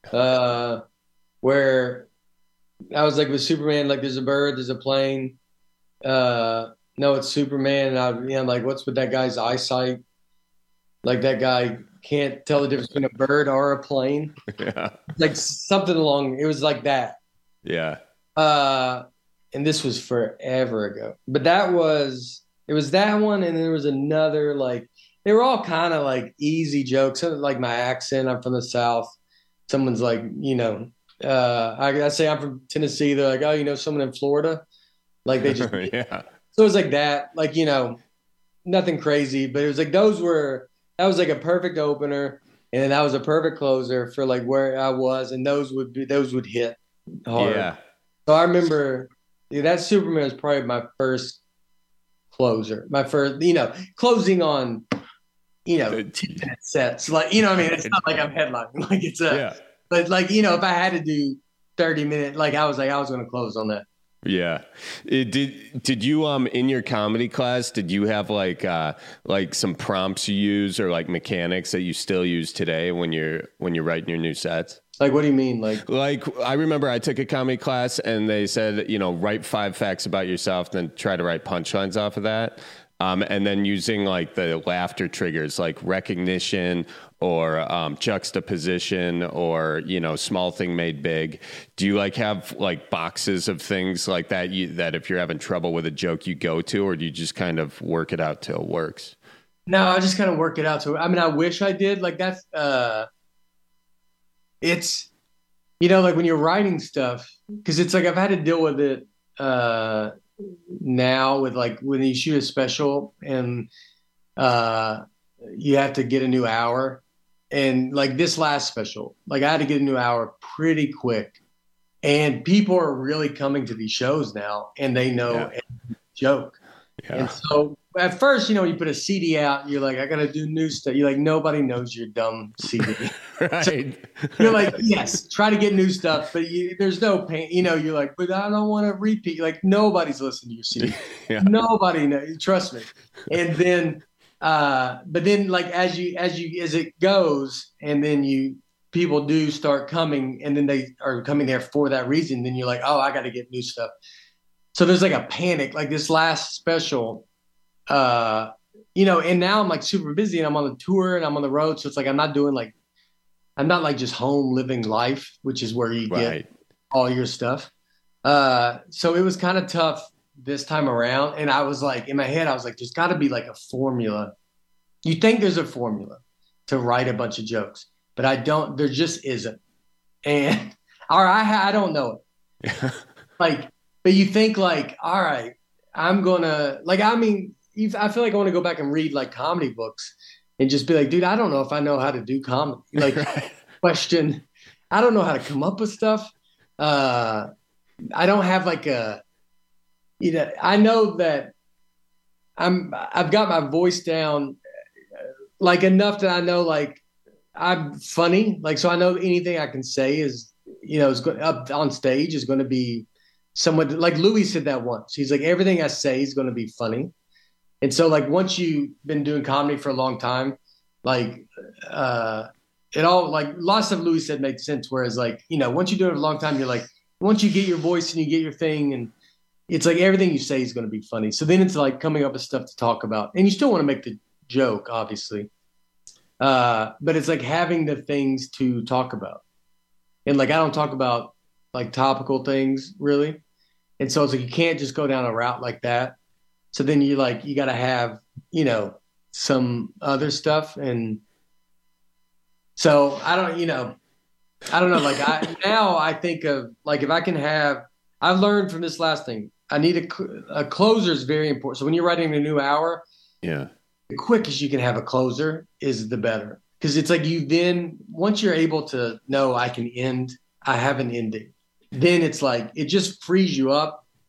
uh, where I was like with Superman, like there's a bird, there's a plane. Uh, no, it's Superman. And I, you know, like, what's with that guy's eyesight? Like that guy can't tell the difference between a bird or a plane. Yeah. Like something along, it was like that. Yeah. Uh, and this was forever ago, but that was, it was that one. And there was another, like, they were all kind of like easy jokes. Like my accent, I'm from the South. Someone's like, you know, uh, I, I say I'm from Tennessee. They're like, oh, you know, someone in Florida. Like they just, yeah. So it was like that, like, you know, nothing crazy, but it was like, those were, that was like a perfect opener. And that was a perfect closer for like where I was. And those would be, those would hit hard. Yeah. So I remember yeah, that Superman was probably my first closer, my first, you know, closing on, you know, ten minute sets. Like, you know what I mean? It's not like I'm headlining. Like it's a, yeah. But like, you know, if I had to do thirty minutes, like I was like, I was going to close on that. Yeah. It, did did you um in your comedy class, did you have like uh like some prompts you use or like mechanics that you still use today when you're when you're writing your new sets? Like, what do you mean? Like, like I remember I took a comedy class and they said, you know, write five facts about yourself, then try to write punchlines off of that. Um, and then using like the laughter triggers like recognition or um, juxtaposition or, you know, small thing made big. Do you like have like boxes of things like that you, that if you're having trouble with a joke you go to, or do you just kind of work it out till it works? No, I just kind of work it out. So, I mean, I wish I did like that's, uh, it's, you know, like when you're writing stuff, cause it's like, I've had to deal with it, uh, now with like when you shoot a special and uh you have to get a new hour, and like this last special, like I had to get a new hour pretty quick, and people are really coming to these shows now and they know yeah. every joke. Yeah. And so at first, you know, you put a C D out and you're like, I gotta do new stuff. You're like, nobody knows your dumb C D. Right. So you're like, yes, try to get new stuff, but you, there's no pain. You know, you're like, but I don't want to repeat. Like nobody's listening to your C D. Yeah. Nobody knows. Trust me. And then, uh, but then like as you as you as it goes, and then you people do start coming, and then they are coming there for that reason. Then you're like, oh, I got to get new stuff. So there's like a panic. Like this last special. Uh, you know, and now I'm like super busy and I'm on the tour and I'm on the road. So it's like, I'm not doing like, I'm not like just home living life, which is where you right. get all your stuff. Uh, so it was kind of tough this time around. And I was like, in my head, I was like, there's got to be like a formula. You think there's a formula to write a bunch of jokes, but I don't, there just isn't. And, or I, I don't know it. Like, but you think like, all right, I'm going to, like, I mean, I feel like I want to go back and read like comedy books and just be like, dude, I don't know if I know how to do comedy. Like right. question, I don't know how to come up with stuff. Uh, I don't have like a, you know, I know that I'm, I've got my voice down like enough that I know, like I'm funny. Like, so I know anything I can say is, you know, is go- up on stage is going to be somewhat like Louis said that once. He's like, everything I say is going to be funny. And so like, once you've been doing comedy for a long time, like, uh, it all like lots of Louis said made sense. Whereas like, you know, once you do it for a long time, you're like, once you get your voice and you get your thing, and it's like everything you say is going to be funny. So then it's like coming up with stuff to talk about, and you still want to make the joke, obviously. Uh, but it's like having the things to talk about. And like, I don't talk about like topical things really. And so it's like, you can't just go down a route like that. So then you like, you got to have, you know, some other stuff. And so I don't, you know, I don't know. Like I, now I think of like, if I can have, I've learned from this last thing, I need a, a closer is very important. So when you're writing a new hour, yeah, the quickest you can have a closer is the better. Cause it's like you then, once you're able to know I can end, I have an ending, then it's like, it just frees you up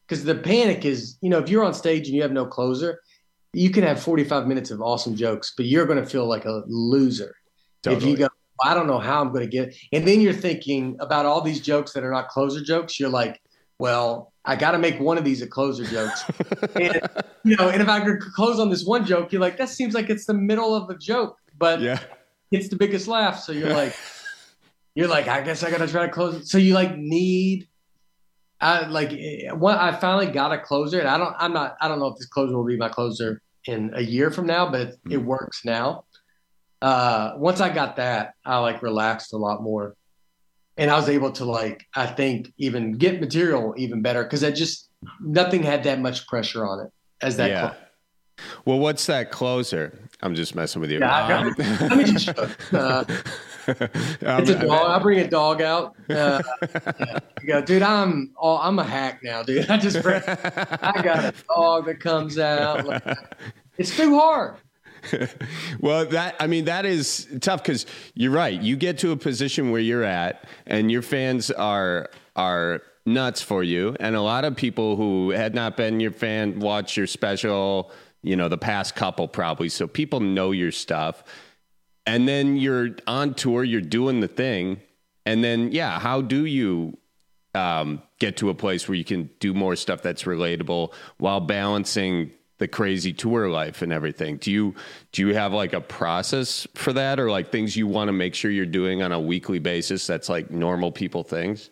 because the panic is, you know, if you're on stage and you have no closer, you can have forty-five minutes of awesome jokes, but you're going to feel like a loser. Totally. If you go, I don't know how I'm going to get it. And then you're thinking about all these jokes that are not closer jokes. You're like, well, I got to make one of these a closer jokes. And, you know, and if I could close on this one joke, you're like, that seems like it's the middle of a joke, but yeah. It's the biggest laugh. So you're like, you're like, I guess I got to try to close it. So you like need, I like what I finally got a closer, and I don't, I'm not, I don't know if this closer will be my closer in a year from now, but it, it works now. Uh, once I got that, I like relaxed a lot more, and I was able to like, I think even get material even better because I just nothing had that much pressure on it as that. Yeah. Closer. Well, what's that closer? I'm just messing with you. Yeah, um, I mean, just, uh, it's a dog. I bring a dog out. Uh, yeah. You go, dude. I'm oh, I'm a hack now, dude. I just bring, I got a dog that comes out. Like, it's too hard. Well, that I mean that is tough because you're right. You get to a position where you're at, and your fans are are nuts for you, and a lot of people who had not been your fan watch your special. You know, the past couple probably. So people know your stuff. And then you're on tour, you're doing the thing. And then, yeah, how do you um, get to a place where you can do more stuff that's relatable while balancing the crazy tour life and everything? Do you do you have like a process for that, or like things you want to make sure you're doing on a weekly basis that's like normal people things?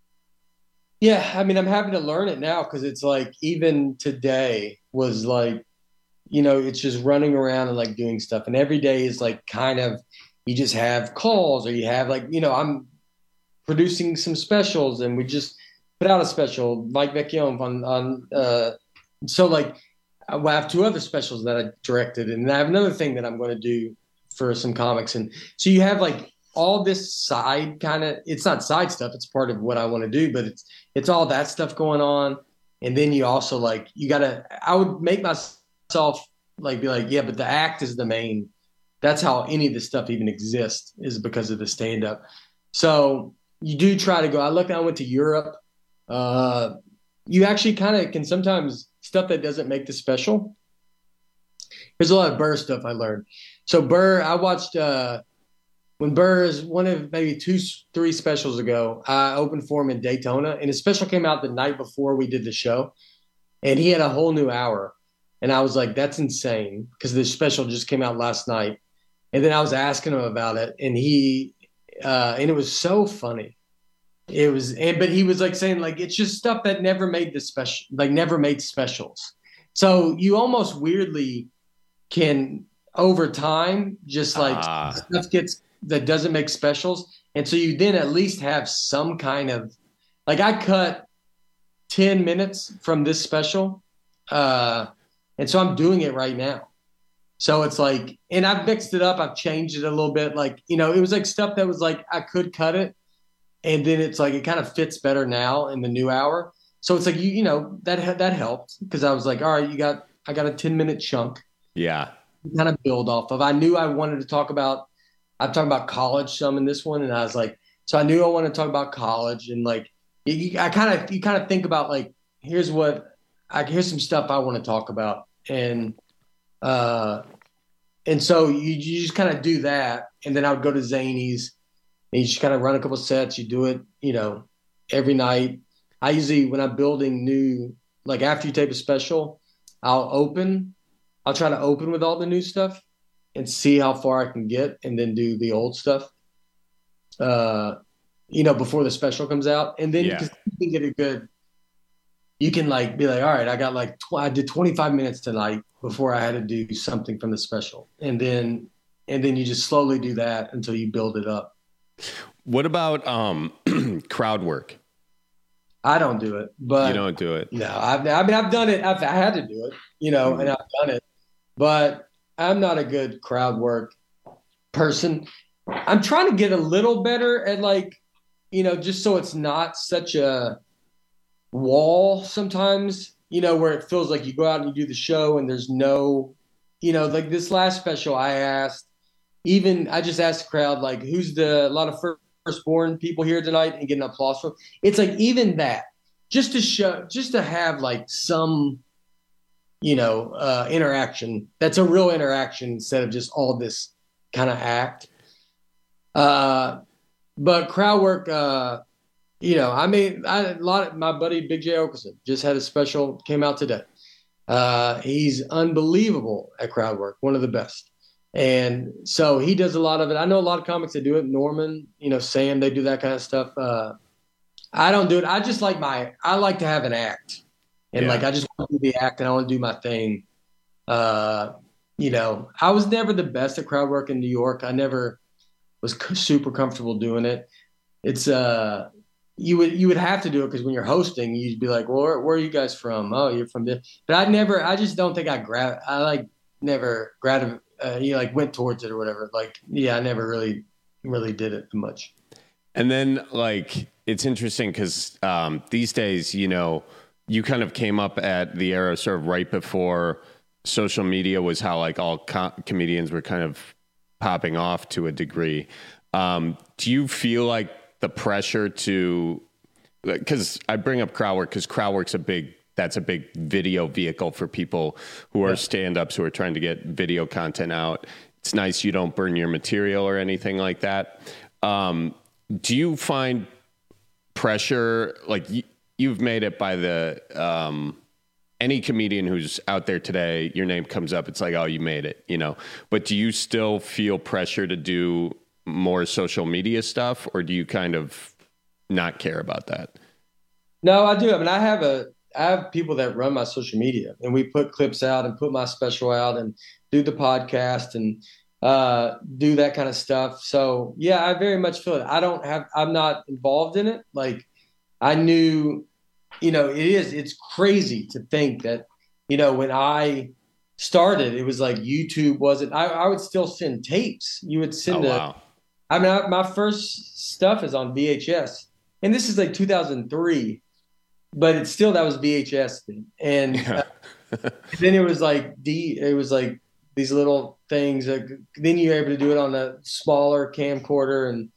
Yeah, I mean, I'm having to learn it now because it's like even today was like, you know, it's just running around and like doing stuff. And every day is like kind of, you just have calls or you have like, you know, I'm producing some specials and we just put out a special, Mike Vecchione on, on uh, so like I have two other specials that I directed and I have another thing that I'm going to do for some comics. And so you have like all this side kind of, it's not side stuff. It's part of what I want to do, but it's, it's all that stuff going on. And then you also like, you gotta, I would make myself Self like be like, yeah, but the act is the main. That's how any of this stuff even exists is because of the stand up. So you do try to go. I look. I went to Europe. Uh, you actually kind of can sometimes stuff that doesn't make the special. There's a lot of Burr stuff I learned. So Burr, I watched uh, when Burr is one of maybe two, three specials ago. I opened for him in Daytona, and his special came out the night before we did the show, and he had a whole new hour. And I was like, that's insane because this special just came out last night. And then I was asking him about it and he, uh, and it was so funny. It was, and, but he was like saying like, it's just stuff that never made the special, like never made specials. So you almost weirdly can over time, just like ah. stuff gets that doesn't make specials. And so you then at least have some kind of, like I cut ten minutes from this special. Uh, And so I'm doing it right now. So it's like, and I've mixed it up. I've changed it a little bit. Like, you know, it was like stuff that was like, I could cut it. And then it's like, it kind of fits better now in the new hour. So it's like, you, you know, that, that helped because I was like, all right, you got, I got a ten minute chunk. Yeah. Kind of build off of. I knew I wanted to talk about, I'm talking about college some in this one. And I was like, so I knew I wanted to talk about college and like, you, I kind of, you kind of think about like, here's what I, here's some stuff I want to talk about. And, uh, and so you, you just kind of do that. And then I would go to Zany's and you just kind of run a couple sets. You do it, you know, every night. I usually, when I'm building new, like after you tape a special, I'll open, I'll try to open with all the new stuff and see how far I can get and then do the old stuff, uh, you know, before the special comes out. And then yeah. you can get a good, you can like be like, all right, I got like, tw- I did twenty-five minutes tonight before I had to do something from the special. And then, and then you just slowly do that until you build it up. What about um, crowd work? I don't do it, but you don't do it. No, I've, I mean, I've done it. I've I had to do it, you know, mm-hmm. and I've done it, but I'm not a good crowd work person. I'm trying to get a little better at like, you know, just so it's not such a wall sometimes, you know, where it feels like you go out and you do the show and there's no, you know, like this last special I asked, even I just asked the crowd, like, who's the, a lot of firstborn people here tonight and getting applause from. It's like even that, just to show, just to have like some, you know, uh, interaction. That's a real interaction instead of just all this kind of act. Uh, but crowd work, uh, you know, I mean, I, a lot of my buddy Big J Okerson just had a special, came out today. Uh, he's unbelievable at crowd work, one of the best. And so he does a lot of it. I know a lot of comics that do it. Norman, you know, Sam, they do that kind of stuff. Uh, I don't do it. I just like my, I like to have an act. And yeah. like, I just want to do the act and I want to do my thing. Uh, you know, I was never the best at crowd work in New York. I never was super comfortable doing it. It's, uh, You would you would have to do it because when you're hosting, you'd be like, well, where, where are you guys from? Oh, you're from this. But I never, I just don't think I grab, I like never grab, uh, you know, like went towards it or whatever. Like, yeah, I never really, really did it much. And then like, it's interesting because um, these days, you know, you kind of came up at the era sort of right before social media was how like all co- comedians were kind of popping off to a degree. Um, do you feel like the pressure to, because I bring up crowd work because crowd work's a big, that's a big video vehicle for people who are yeah. stand-ups who are trying to get video content out. It's nice you don't burn your material or anything like that. Um, do you find pressure, like y- you've made it by the, um, any comedian who's out there today, your name comes up, it's like, oh, you made it, you know, but do you still feel pressure to do more social media stuff, or do you kind of not care about that? No, I do. I mean, I have a, I have people that run my social media and we put clips out and put my special out and do the podcast and uh, do that kind of stuff. So yeah, I very much feel it. I don't have, I'm not involved in it. Like I knew, you know, it is, it's crazy to think that, you know, when I started, it was like YouTube wasn't, I, I would still send tapes. You would send oh, a, wow. I mean, I, my first stuff is on V H S, and this is like two thousand three, but it's still, that was V H S thing. And yeah. uh, then it was like D, it was like these little things. Like, then you're able to do it on a smaller camcorder. And,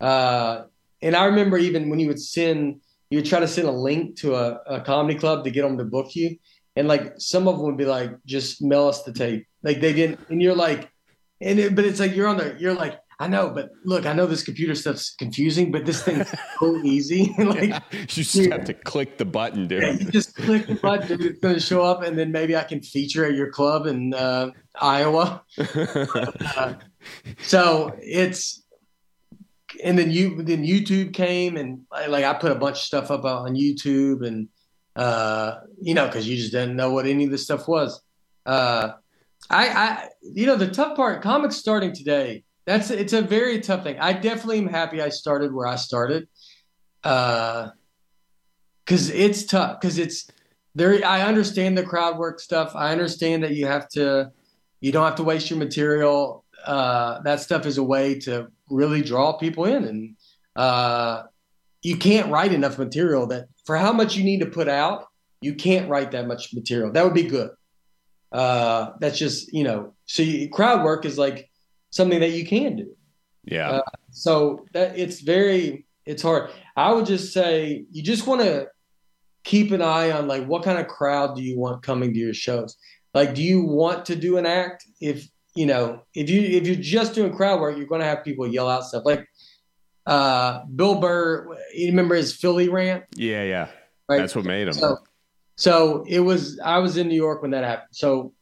uh, and I remember even when you would send, you would try to send a link to a, a comedy club to get them to book you. And like, some of them would be like, just mail us the tape. Like they didn't, and you're like, and it, but it's like, you're on the, you're like, I know, but look, I know this computer stuff's confusing, but this thing's so easy. Like yeah, you just dude, have to click the button, dude. Yeah, you just click the button, dude, it's going to show up, and then maybe I can feature at your club in uh, Iowa. uh, so it's, and then you, then YouTube came, and like I put a bunch of stuff up on YouTube, and uh, you know, because you just didn't know what any of this stuff was. Uh, I, I, you know, the tough part, comics starting today. That's it's a very tough thing. I definitely am happy I started where I started, uh, because it's tough. Because it's there. I understand the crowd work stuff. I understand that you have to, you don't have to waste your material. Uh, that stuff is a way to really draw people in, and uh, you can't write enough material that for how much you need to put out. You can't write that much material. That would be good. Uh, that's just you know. So you, crowd work is like something that you can do. Yeah. Uh, so that it's very, it's hard. I would just say, you just want to keep an eye on like, what kind of crowd do you want coming to your shows? Like, do you want to do an act? If, you know, if you, if you're just doing crowd work, you're going to have people yell out stuff like, uh, Bill Burr, you remember his Philly rant? Yeah. Yeah. Right? That's what made him. So, so it was, I was in New York when that happened. So,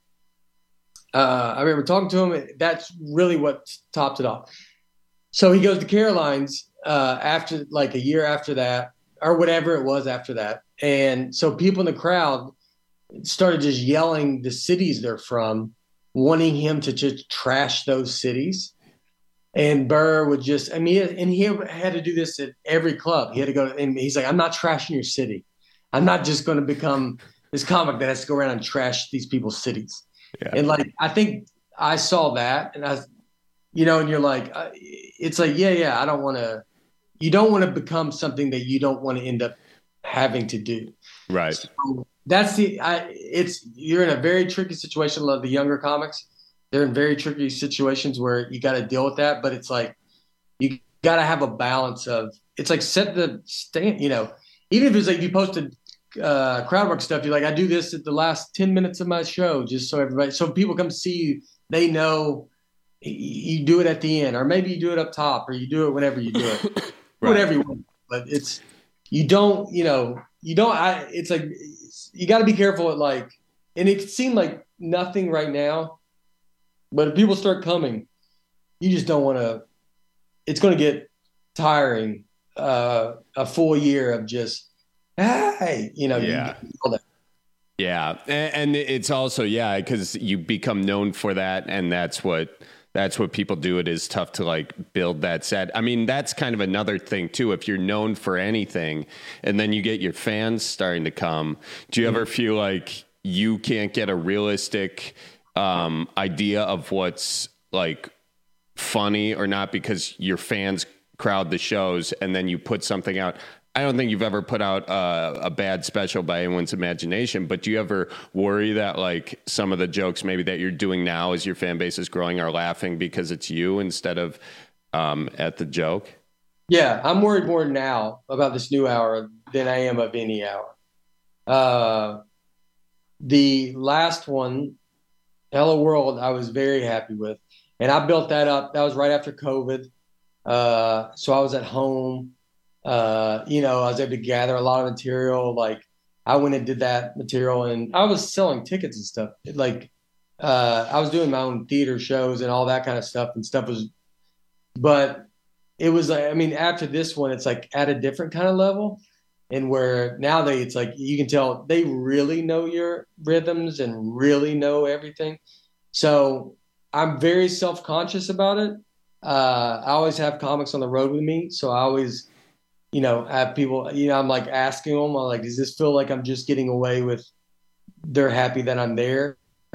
Uh, I remember talking to him. That's really what topped it off. So he goes to Caroline's uh, after like a year after that, or whatever it was after that. And so people in the crowd started just yelling the cities they're from, wanting him to just trash those cities. And Burr would just, I mean, and he had to do this at every club. He had to go, and he's like, I'm not trashing your city. I'm not just going to become this comic that has to go around and trash these people's cities. Yeah. And like, I think I saw that, and I, you know, and you're like, uh, it's like, yeah, yeah, I don't want to, you don't want to become something that you don't want to end up having to do. Right. So that's the, I, it's, you're in a very tricky situation. Love the younger comics. They're in very tricky situations where you got to deal with that, but it's like, you got to have a balance of, it's like set the stand, you know, even if it's like you posted uh, crowd work stuff, you're like, I do this at the last ten minutes of my show, just so everybody, so people come see you, they know you do it at the end, or maybe you do it up top, or you do it whenever you do it, right. Whatever you want. But it's, you don't, you know, you don't, I, it's like, it's, you got to be careful at like, and it seemed like nothing right now, but if people start coming, you just don't want to, it's going to get tiring, uh, a full year of just, hey, you know, yeah. You, yeah. And, and it's also, yeah, because you become known for that. And that's what, that's what people do. It is tough to like build that set. I mean, that's kind of another thing too. If you're known for anything and then you get your fans starting to come, do you ever feel like you can't get a realistic um, idea of what's like funny or not because your fans crowd the shows and then you put something out? I don't think you've ever put out uh, a bad special by anyone's imagination, but do you ever worry that like some of the jokes maybe that you're doing now as your fan base is growing are laughing because it's you instead of um, at the joke? Yeah, I'm worried more now about this new hour than I am of any hour. Uh, the last one, Hello World, I was very happy with. And I built that up. That was right after COVID. Uh, so I was at home. Uh, you know, I was able to gather a lot of material. Like I went and did that material and I was selling tickets and stuff. Like uh, I was doing my own theater shows and all that kind of stuff and stuff was, but it was like, I mean, after this one, it's like at a different kind of level and where now they, it's like, you can tell they really know your rhythms and really know everything. So I'm very self-conscious about it. Uh, I always have comics on the road with me. So I always, you know, have people, you know, I'm like asking them, I'm like, does this feel like I'm just getting away with, they're happy that I'm there?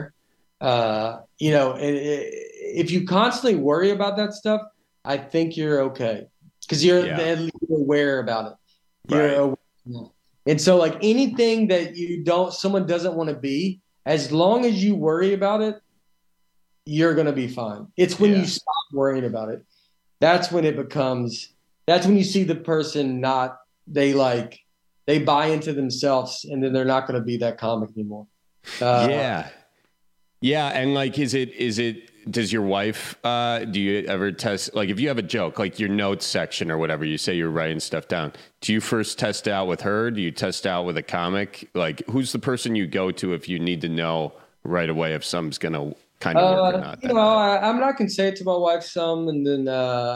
Uh, you know, and it, if you constantly worry about that stuff, I think you're okay. Cause you're yeah. at least aware about it. You're right. aware. And so like anything that you don't, someone doesn't want to be, as long as you worry about it, you're going to be fine. It's when yeah. you stop worrying about it. That's when it becomes, that's when you see the person not, they like, they buy into themselves and then they're not going to be that comic anymore. Uh, yeah. Yeah. And like, is it, is it, does your wife, uh, do you ever test, like if you have a joke, like your notes section or whatever, you say you're writing stuff down. Do you first test out with her? Do you test out with a comic? Like who's the person you go to if you need to know right away if something's going to kind of work uh, or not? You know, I, I'm not going to say it to my wife some and then, uh,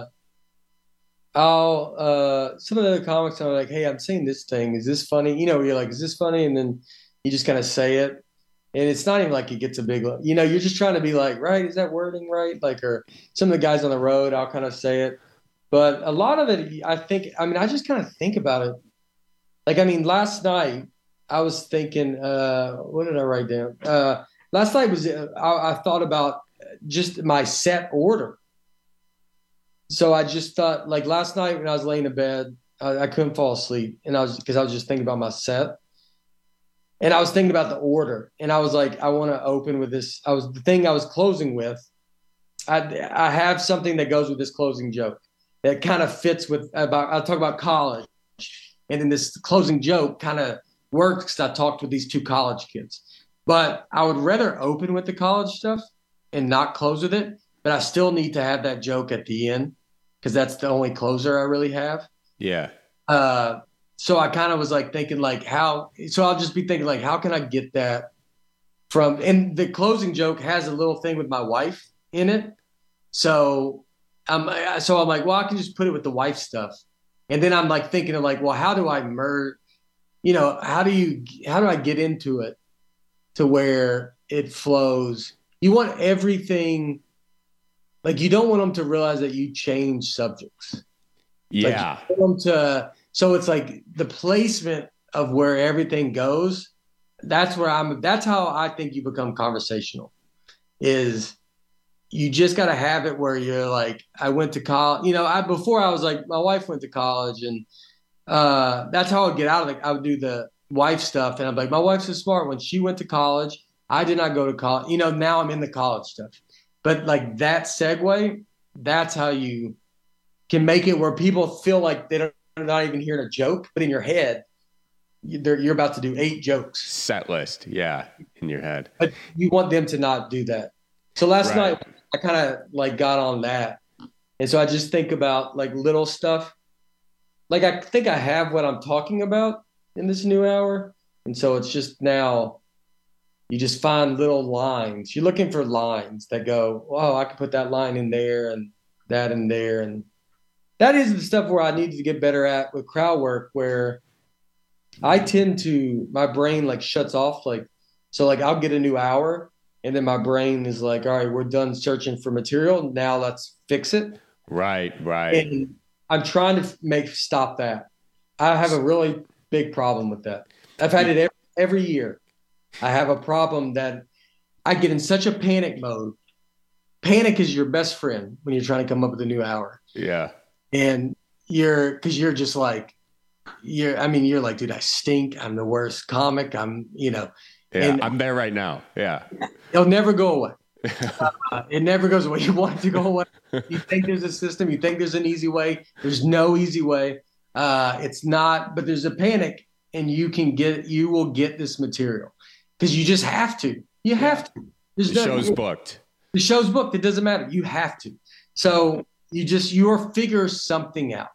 I'll, uh, some of the comics are like, hey, I'm saying this thing. Is this funny? You know, you're like, is this funny? And then you just kind of say it. And it's not even like it gets a big, you know, you're just trying to be like, right, is that wording right? Like, or some of the guys on the road, I'll kind of say it. But a lot of it, I think, I mean, I just kind of think about it. Like, I mean, last night I was thinking, uh, what did I write down? Uh, last night was, uh, I, I thought about just my set order. So I just thought, like last night when I was laying in bed, I, I couldn't fall asleep, and I was because I was just thinking about my set, and I was thinking about the order, and I was like, I want to open with this. I was the thing I was closing with. I I have something that goes with this closing joke that kind of fits with about. I'll talk about college, and then this closing joke kind of works because I talked with these two college kids, but I would rather open with the college stuff and not close with it. But I still need to have that joke at the end because that's the only closer I really have. Yeah. Uh, so I kind of was like thinking like how, so I'll just be thinking like, how can I get that from, and the closing joke has a little thing with my wife in it. So I'm, so I'm like, well, I can just put it with the wife stuff. And then I'm like thinking of like, well, how do I merge, you know, how do you, how do I get into it to where it flows? You want everything. Like you don't want them to realize that you change subjects. Yeah. Like you want them to, so it's like the placement of where everything goes. That's where I'm, that's how I think you become conversational is you just got to have it where you're like, I went to college, you know, I, before I was like, my wife went to college and uh, that's how I would get out of it. I would do the wife stuff. And I'm like, my wife's so smart. When she went to college, I did not go to college. You know, now I'm in the college stuff. But like that segue, that's how you can make it where people feel like they don't, they're not even hearing a joke, but in your head, you're, you're about to do eight jokes. Set list, yeah, in your head. But you want them to not do that. So last Right. night I kind of like got on that, and so I just think about like little stuff. Like I think I have what I'm talking about in this new hour, and so it's just now. You just find little lines. You're looking for lines that go, oh, I could put that line in there and that in there. And that is the stuff where I need to get better at with crowd work, where I tend to, my brain like shuts off. Like, so like I'll get a new hour and then my brain is like, all right, we're done searching for material. Now let's fix it. Right, right. And I'm trying to make, stop that. I have a really big problem with that. I've had it every, every year. I have a problem that I get in such a panic mode. Panic is your best friend when you're trying to come up with a new hour. Yeah. And you're, because you're just like, you're, I mean, you're like, dude, I stink. I'm the worst comic. I'm, you know. Yeah, and I'm there right now. Yeah. It'll never go away. uh, it never goes away. You want it to go away. You think there's a system. You think there's an easy way. There's no easy way. Uh, it's not, but there's a panic and you can get, you will get this material. Because you just have to. You have to. There's The no- show's booked. The show's booked. It doesn't matter. You have to. So you just you'll figure something out,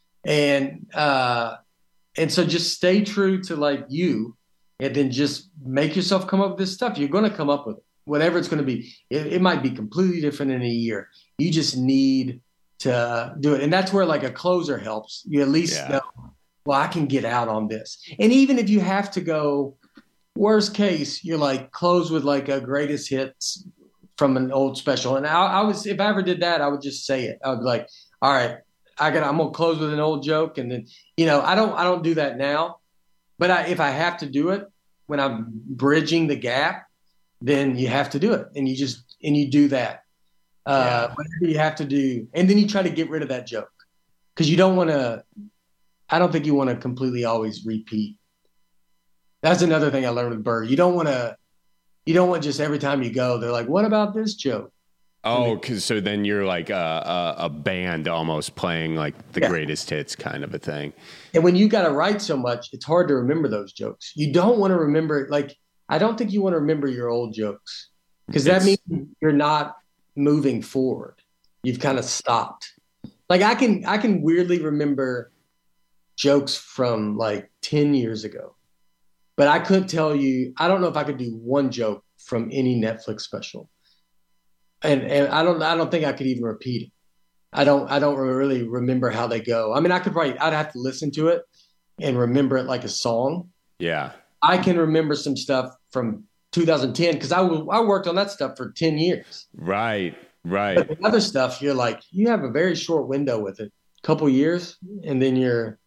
and uh, and so just stay true to like you, and then just make yourself come up with this stuff. You're going to come up with it, whatever it's going to be. It, it might be completely different in a year. You just need to do it, and that's where like a closer helps. You at least Yeah. know, well, I can get out on this, and even if you have to go. Worst case, you're like close with like a greatest hits from an old special. And I, I was, if I ever did that, I would just say it. I would be like, all right, I got, I'm gonna close with an old joke, and then you know, I don't, I don't do that now. But I, if I have to do it when I'm bridging the gap, then you have to do it, and you just and you do that. Uh, whatever you have to do, and then you try to get rid of that joke because you don't want to. I don't think you want to completely always repeat. That's another thing I learned with Burr. You don't want to, you don't want just every time you go, they're like, what about this joke? Oh, because so then you're like a, a, a band almost playing like the Yeah. greatest hits kind of a thing. And when you got to write so much, it's hard to remember those jokes. You don't want to remember, like, I don't think you want to remember your old jokes because that It's- means you're not moving forward. You've kind of stopped. Like I can, I can weirdly remember jokes from like ten years ago. But I couldn't tell you, I don't know if I could do one joke from any Netflix special. And and I don't I don't think I could even repeat it. I don't I don't really remember how they go. I mean, I could probably I'd have to listen to it and remember it like a song. Yeah. I can remember some stuff from two thousand ten because I, w- I worked on that stuff for ten years. Right, right. But the other stuff, you're like, you have a very short window with it, couple years, and then you're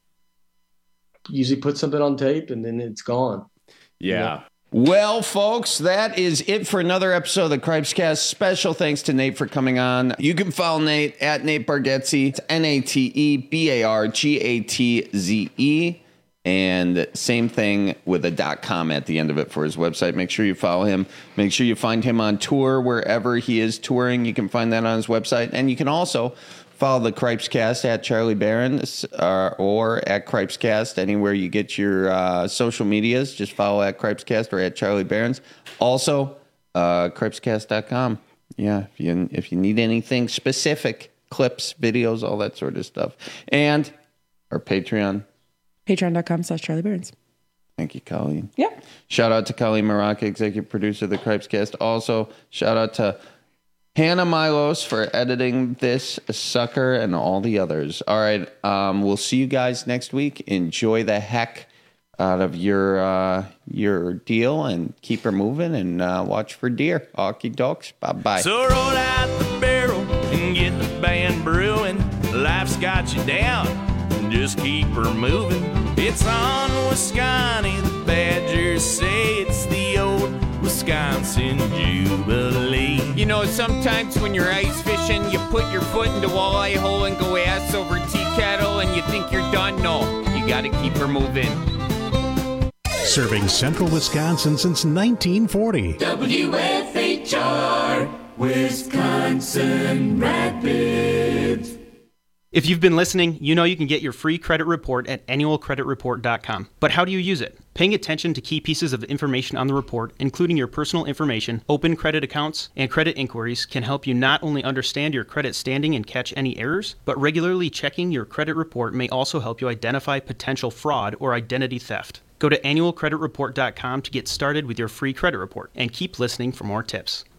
usually put something on tape and then it's gone. Yeah. Well, folks, that is it for another episode of the Cripescast. Special thanks to Nate for coming on. You can follow Nate at Nate Bargatze. It's N A T E B A R G A T Z E. And same thing with a dot com at the end of it for his website. Make sure you follow him. Make sure you find him on tour wherever he is touring. You can find that on his website. And you can also follow the Cripescast at Charlie Barons uh, or at Cripescast, anywhere you get your uh, social medias. Just follow at Cripescast or at Charlie Barons. Also, uh, cripescast dot com. Yeah, if you, if you need anything specific, clips, videos, all that sort of stuff. And our Patreon. Patreon.com slash Charlie Barons. Thank you, Colleen. Yeah. Shout out to Colleen Maraka, executive producer of the Cripescast. Also, shout out to Hannah Milos for editing this sucker and all the others. All right. Um, we'll see you guys next week. Enjoy the heck out of your uh, your deal and keep her moving and uh, watch for deer. Okie dokes. Bye-bye. So roll out the barrel and get the band brewing. Life's got you down, just keep her moving. It's on Wisconsin, the Badgers say it's the old Wisconsin Jubilee. You know, sometimes when you're ice fishing, you put your foot in the walleye hole and go ass over tea kettle and you think you're done. No, you gotta keep her moving. Serving central Wisconsin since nineteen forty. W F H R, Wisconsin Rapids. If you've been listening, you know you can get your free credit report at annual credit report dot com. But how do you use it? Paying attention to key pieces of information on the report, including your personal information, open credit accounts, and credit inquiries, can help you not only understand your credit standing and catch any errors, but regularly checking your credit report may also help you identify potential fraud or identity theft. Go to annual credit report dot com to get started with your free credit report, and keep listening for more tips.